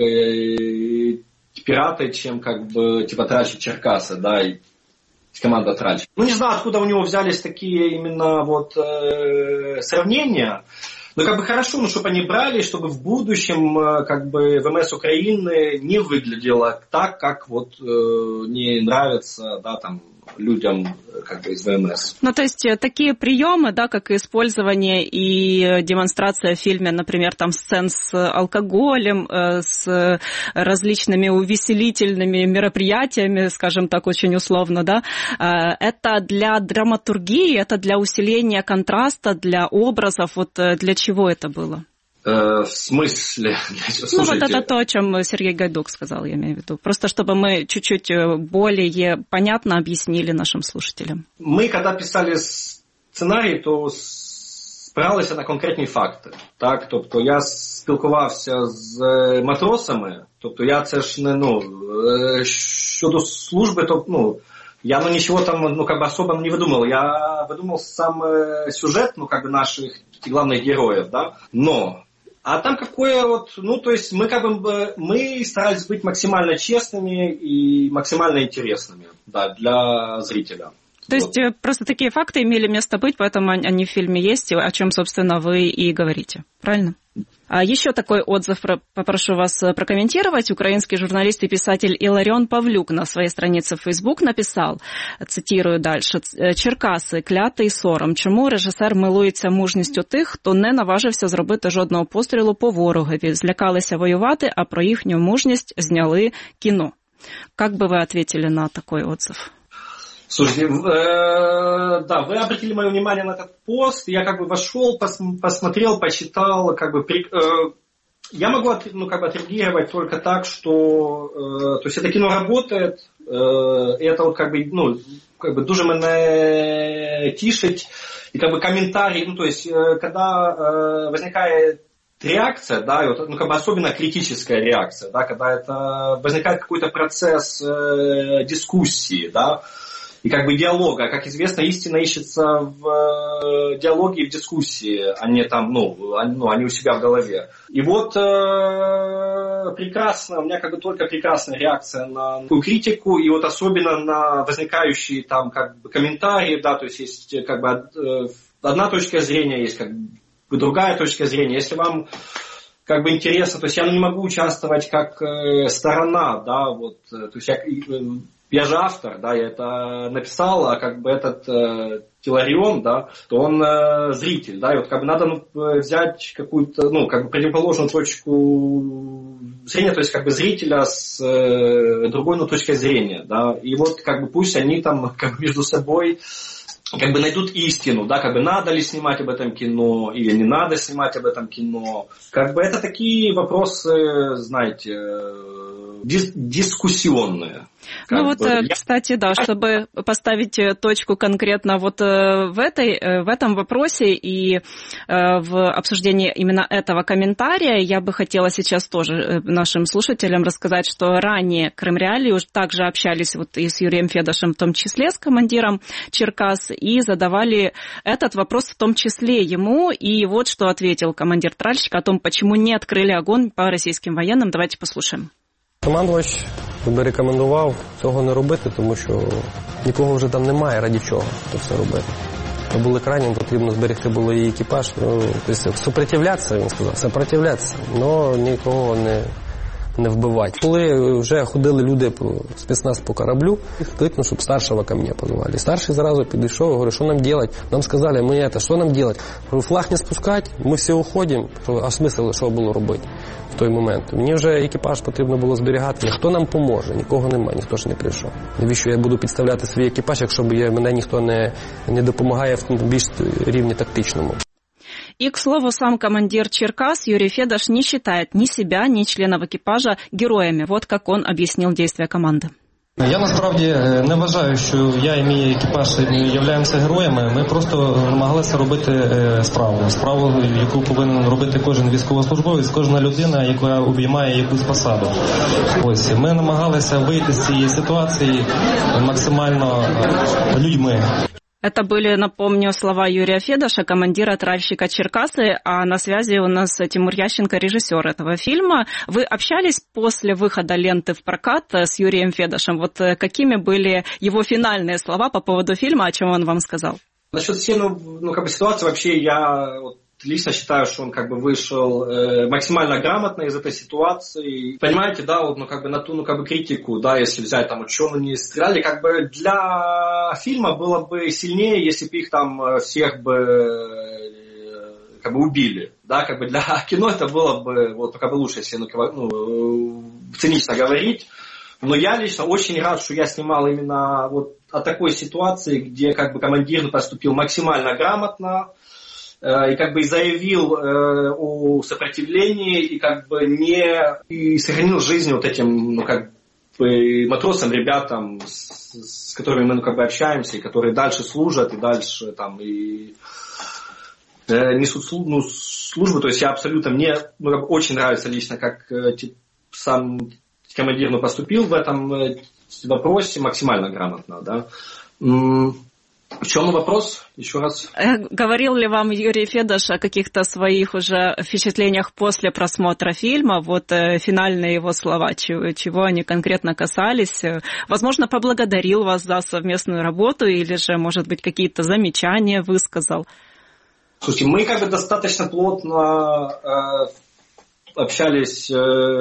пираты, чем, как бы, типа, Трачи Черкасы, да, и команда Трачи. Не знаю, откуда у него взялись такие, именно, вот, сравнения. Ну, как бы хорошо, чтобы они брали, чтобы в будущем, как бы, ВМС Украины не выглядело так, как вот не нравится, да, там, людям, как бы, из ВМС. Ну, то есть такие приемы, да, как использование и демонстрация в фильме, например, там, сцен с алкоголем, с различными увеселительными мероприятиями, скажем так, очень условно, да, это для драматургии, это для усиления контраста, для образов, вот для чего это было? В смысле? Слушайте. Ну, вот это то, о чем Сергей Гайдук сказал, я имею в виду. Просто чтобы мы чуть-чуть более понятно объяснили нашим слушателям. Мы, когда писали сценарій, то спиралися на конкретні факти. Так? Тобто я спілкувався з матросами, тобто я це ж не, щодо служби, то, я, ничего там, как бы особо не выдумал. Я выдумал сам сюжет, как бы наших главных героев, да. Но, а там какое вот, то есть мы как бы, мы старались быть максимально честными и максимально интересными, да, для зрителя. То есть просто такие факты имели место быть, поэтому они в фильме есть, о чем, собственно, вы и говорите. Правильно? А еще такой отзыв попрошу вас прокомментировать. Украинский журналист и писатель Іларіон Павлюк на своей странице в Facebook написал, цитирую дальше, «Черкаси, клятий сором. Чому режисер милується мужністю тих, хто не наважився зробити жодного пострілу по ворогові, злякалися воювати, а про їхню мужність зняли кіно». Как бы вы ответили на такой отзыв? Слушайте, да, вы обратили мое внимание на этот пост, я как бы вошел, посмотрел, почитал, как бы, я могу, отреагировать только так, что, то есть это кино работает, это вот как бы дуже мене тішить, и как бы комментарий, то есть когда возникает реакция, да, и вот, как бы особенно критическая реакция, да, когда это возникает какой-то процесс дискуссии, да, и как бы диалога. Как известно, истина ищется в диалоге и в дискуссии, а не там, они у себя в голове. И вот прекрасно, у меня как бы только прекрасная реакция на такую критику, и вот особенно на возникающие там как бы комментарии, да, то есть как бы одна точка зрения, есть как бы другая точка зрения. Если вам как бы интересно, то есть я не могу участвовать как сторона, да, вот, то есть я же автор, да, я это написал, а как бы этот Іларіон, да, то он зритель, да, и вот как бы надо взять какую-то, как бы противоположную точку зрения, то есть как бы зрителя с другой, точкой зрения, да, и вот как бы пусть они там как бы между собой как бы найдут истину, да, как бы надо ли снимать об этом кино или не надо снимать об этом кино. Как бы это такие вопросы, знаете, дискуссионные. Кстати, да, чтобы поставить точку конкретно вот в этом вопросе и в обсуждении именно этого комментария, я бы хотела сейчас тоже нашим слушателям рассказать, что ранее Крым Реалии уже также общались вот и с Юрием Федошем, в том числе с командиром Черкас, и задавали этот вопрос в том числе ему, и вот что ответил командир тральщика о том, почему не открыли огонь по российским военным. Давайте послушаем. Командувач би рекомендував цього не робити, тому що нікого вже там немає, раді чого це все робити. То були крайнім, потрібно зберегти було і екіпаж. Тобто, супротивлятися, він сказав, супротивлятися, але нікого не вбивати. Коли вже ходили люди спецназ по кораблю, кликнув, щоб старшого ко мне позвали. Старший зразу підійшов, говорю, що нам делать? Нам сказали, що нам делать? Говорю, флаг не спускати, ми всі уходимо. А смисл, що було робити в той момент? Мені вже екіпаж потрібно було зберігати. Хто нам поможе? Нікого немає, ніхто ж не прийшов. Навіщо я буду підставляти свій екіпаж, якщо мене ніхто не допомагає в більш рівні тактичному? И, к слову, сам командир Черкас Юрий Федаш не считает ни себя, ни членов экипажа героями. Вот как он объяснил действия команды. Я насправді не вважаю, що я і мій екіпаж являємося героями. Ми просто намагалися робити справу, яку повинен робити кожен військовослужбовець, кожна людина, яка обіймає якусь посаду. Ось ми намагалися вийти з цієї ситуації максимально людьми. Это были, напомню, слова Юрия Федаша, командира тральщика Черкасы, а на связи у нас Тимур Ященко, режиссер этого фильма. Вы общались после выхода ленты в прокат с Юрием Федашем? Вот какими были его финальные слова по поводу фильма, о чем он вам сказал? Насчет сцены, ситуации вообще я лично считаю, что он вышел максимально грамотно из этой ситуации. Понимаете, да, на ту критику, да, если взять что не стреляли, для фильма было бы сильнее, если бы их всех бы убили, да, для кино это было бы лучше, если цинично говорить. Но я лично очень рад, что я снимал именно о такой ситуации, где командир поступил максимально грамотно, и заявил о сопротивлении, и сохранил жизнь этим, матросам, ребятам, с которыми мы общаемся, и которые дальше служат, и дальше и несут службу. То есть я абсолютно, мне очень нравится лично, как сам командир поступил в этом вопросе максимально грамотно, да. В чем вопрос? Еще раз. Говорил ли вам Юрий Федаш о каких-то своих уже впечатлениях после просмотра фильма? Финальные его слова, чего они конкретно касались? Возможно, поблагодарил вас за совместную работу или же, может быть, какие-то замечания высказал? Слушайте, мы достаточно плотно общались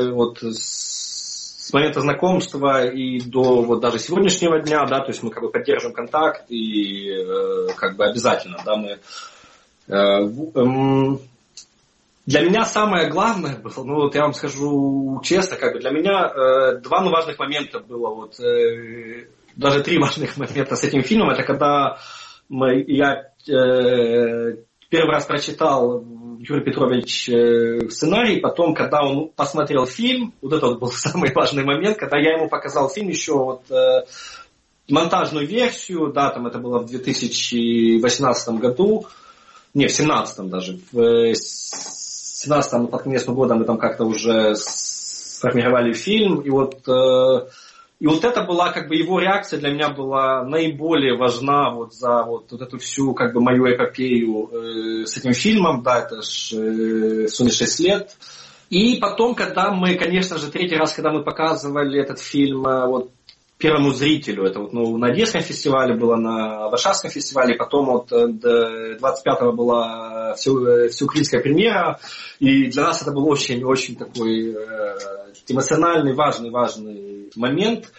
с момента знакомства и до даже сегодняшнего дня, да, то есть мы поддерживаем контакт и обязательно, да, мы для меня самое главное было, я вам скажу честно, для меня два важных момента было, даже три важных момента с этим фильмом, это когда я первый раз прочитал Юрий Петрович сценарий, потом, когда он посмотрел фильм, это был самый важный момент, когда я ему показал фильм еще монтажную версию, да, это было в 2018 году, в 2017 даже, в 2017 под конец года мы как-то уже сформировали фильм, и это была его реакция для меня была наиболее важна за эту всю мою эпопею с этим фильмом, да, это ж 6 лет. И потом, когда мы, конечно же, третий раз, когда мы показывали этот фильм первому зрителю, это на Одесском фестивале было, на Варшавском фестивале, потом 25-го была всеукраинская премьера, и для нас это был очень-очень такой эмоциональный, важный момент.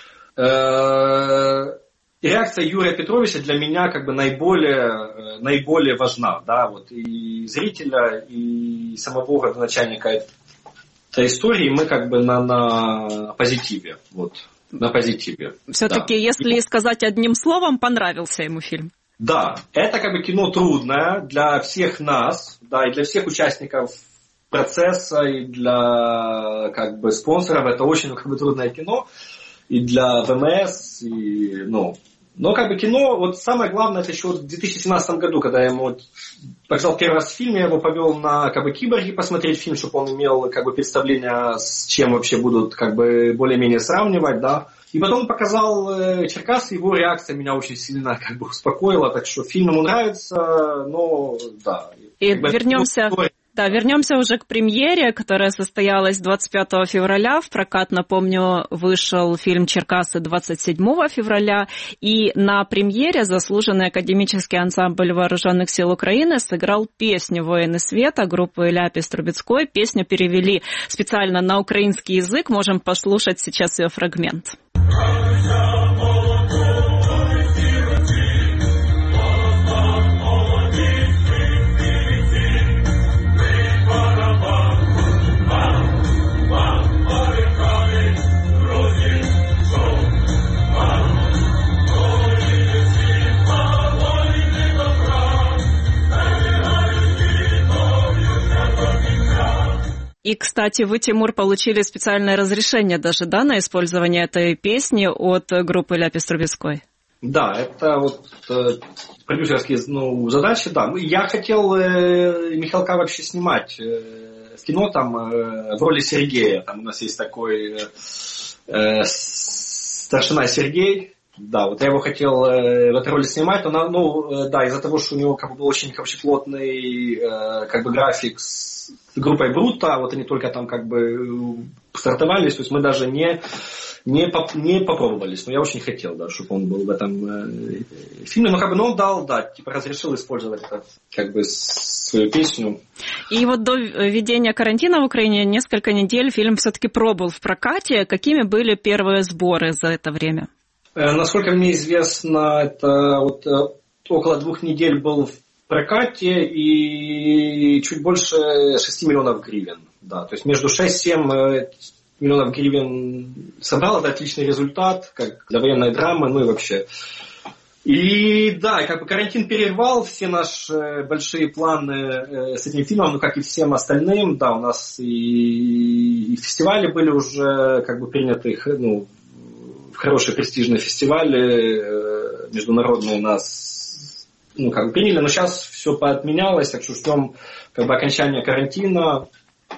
Реакция Юрия Петровича для меня наиболее важна, да, и зрителя, и самого родоначальника этой истории мы на позитиве, на позитиве. Все-таки, да. Если сказать одним словом, понравился ему фильм? Да, это кино трудное для всех нас, да, и для всех участников процесса, и для спонсоров. Это очень трудное кино, и для ВМС, и, но кино, самое главное, это еще в 2017 году, когда я ему показал первый раз фильм, я его повел на «Киборги» посмотреть фильм, чтобы он имел представление, с чем вообще будут более-менее сравнивать, да. И потом показал Черкас, его реакция меня очень сильно успокоила, так что фильм ему нравится, но да. И вернемся Да, вернемся уже к премьере, которая состоялась 25 февраля. В прокат, напомню, вышел фильм «Черкассы» 27 февраля. И на премьере заслуженный академический ансамбль Вооруженных сил Украины сыграл песню «Воины света» группы Ляпис-Трубецкой. Песню перевели специально на украинский язык. Можем послушать сейчас ее фрагмент. И, кстати, вы, Тимур, получили специальное разрешение даже, да, на использование этой песни от группы Ляпис-Трубецкой? Да, это вот продюсерские задачи, да. Я хотел Михалка вообще снимать в кино там в роли Сергея. Там у нас есть такой старшина Сергей. Да, вот я его хотел в этой роли снимать, но да, из-за того, что у него как бы был очень плотный как бы график с группой Брута, вот они только там как бы стартовались, то есть мы даже не попробовались, но я очень хотел, да, чтобы он был в этом фильме, но как бы он дал, да, типа разрешил использовать это, как бы свою песню. И вот до введения карантина в Украине несколько недель фильм все-таки пробыл в прокате. Какими были первые сборы за это время? Насколько мне известно, это вот около 2 недель был в прокате и чуть больше 6 миллионов гривен. Да, то есть между 6-7 миллионов гривен собрал, это отличный результат, как для военной драмы, ну и вообще. И да, как бы карантин перервал все наши большие планы с этим фильмом, ну как и всем остальным. Да, у нас и фестивали были уже как бы приняты, ну, хорошие престижные фестивали международные у нас, ну, как бы приняли, но сейчас все поотменялось, так что ждем как бы окончания карантина.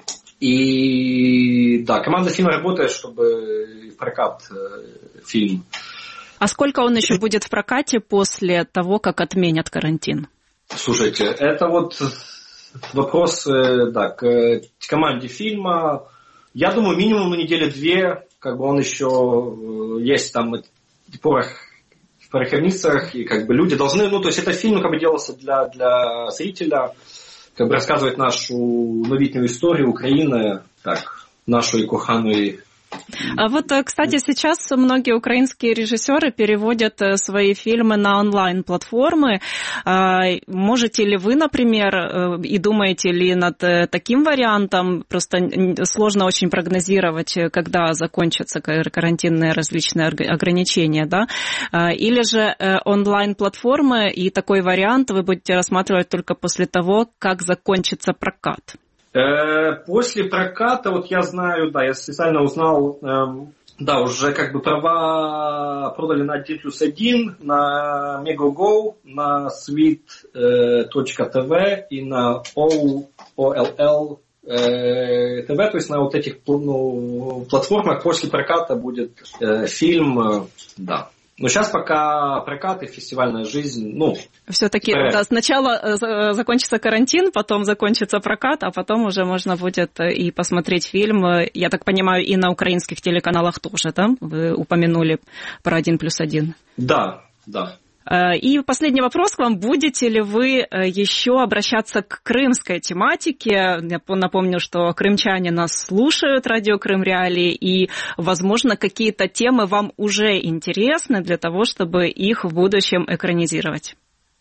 И да, команда фильма работает, чтобы в прокат фильм. А сколько он еще будет в прокате после того, как отменят карантин? Слушайте, это вот вопрос, да, к команде фильма. Я думаю, минимум на 2 недели, как бы он еще есть там в пороховницах, и как бы люди должны, ну, то есть это фильм как бы делался для зрителя, как бы рассказывать нашу новітню историю Украины, так, нашу и коханую. А вот, кстати, сейчас многие украинские режиссеры переводят свои фильмы на онлайн-платформы. Можете ли вы, например, и думаете ли над таким вариантом? Просто сложно очень прогнозировать, когда закончатся карантинные различные ограничения, да? Или же онлайн-платформы и такой вариант вы будете рассматривать только после того, как закончится прокат? После проката, вот я знаю, да, я специально узнал, да, уже как бы права продали на 1+1, на Megogo, на Sweet.tv и на OLL TV, то есть на вот этих платформах после проката будет фильм, да. Но сейчас пока прокат и фестивальная жизнь, ну... Все-таки да, сначала закончится карантин, потом закончится прокат, а потом уже можно будет и посмотреть фильм, я так понимаю, и на украинских телеканалах тоже, да? Вы упомянули про 1+1. Да, да. И последний вопрос к вам. Будете ли вы еще обращаться к крымской тематике? Я напомню, что крымчане нас слушают, радио Крым Реалии, и, возможно, какие-то темы вам уже интересны для того, чтобы их в будущем экранизировать.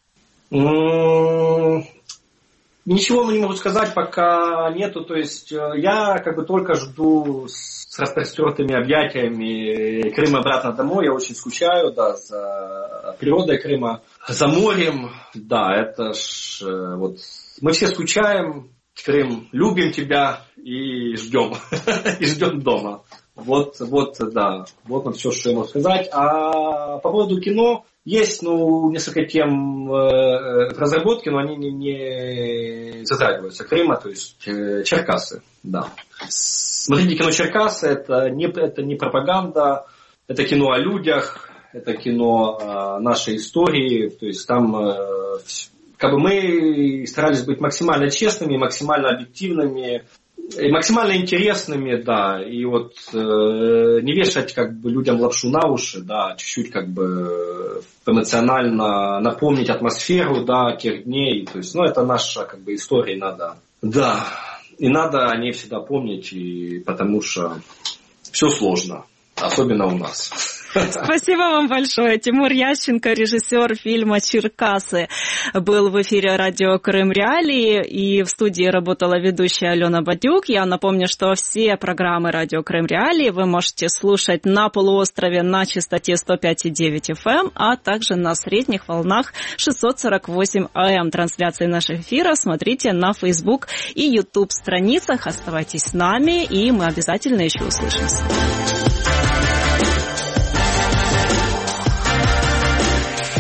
Ничего не могу сказать, пока нету. То есть я как бы только жду с распростертыми объятиями Крым обратно домой. Я очень скучаю, да, за природой Крыма, за морем. Да, это ж вот мы все скучаем, Крым, любим тебя и ждем, и ждем дома. Вот, да, вот все, что я могу сказать. А по поводу кино есть, ну, несколько тем в разработке, но они не затрагиваются Крыма, то есть Черкассы, да. Смотрите кино Черкассы, это не пропаганда, это кино о людях, это кино о нашей истории, то есть там как бы мы старались быть максимально честными, максимально объективными, и максимально интересными, да, и вот не вешать как бы людям лапшу на уши, да, чуть-чуть как бы эмоционально напомнить атмосферу, да, тех дней, то есть, ну, это наша как бы история, надо, да, и надо о ней всегда помнить, и потому что все сложно, особенно у нас. Спасибо вам большое. Тимур Ященко, режиссер фильма «Черкасы», был в эфире радио Крым Реалии, и в студии работала ведущая Алена Бадюк. Я напомню, что все программы радио Крым Реалии вы можете слушать на полуострове на частоте 105,9 FM, а также на средних волнах 648 AM. Трансляции наших эфиров смотрите на Facebook и YouTube страницах. Оставайтесь с нами, и мы обязательно еще услышимся.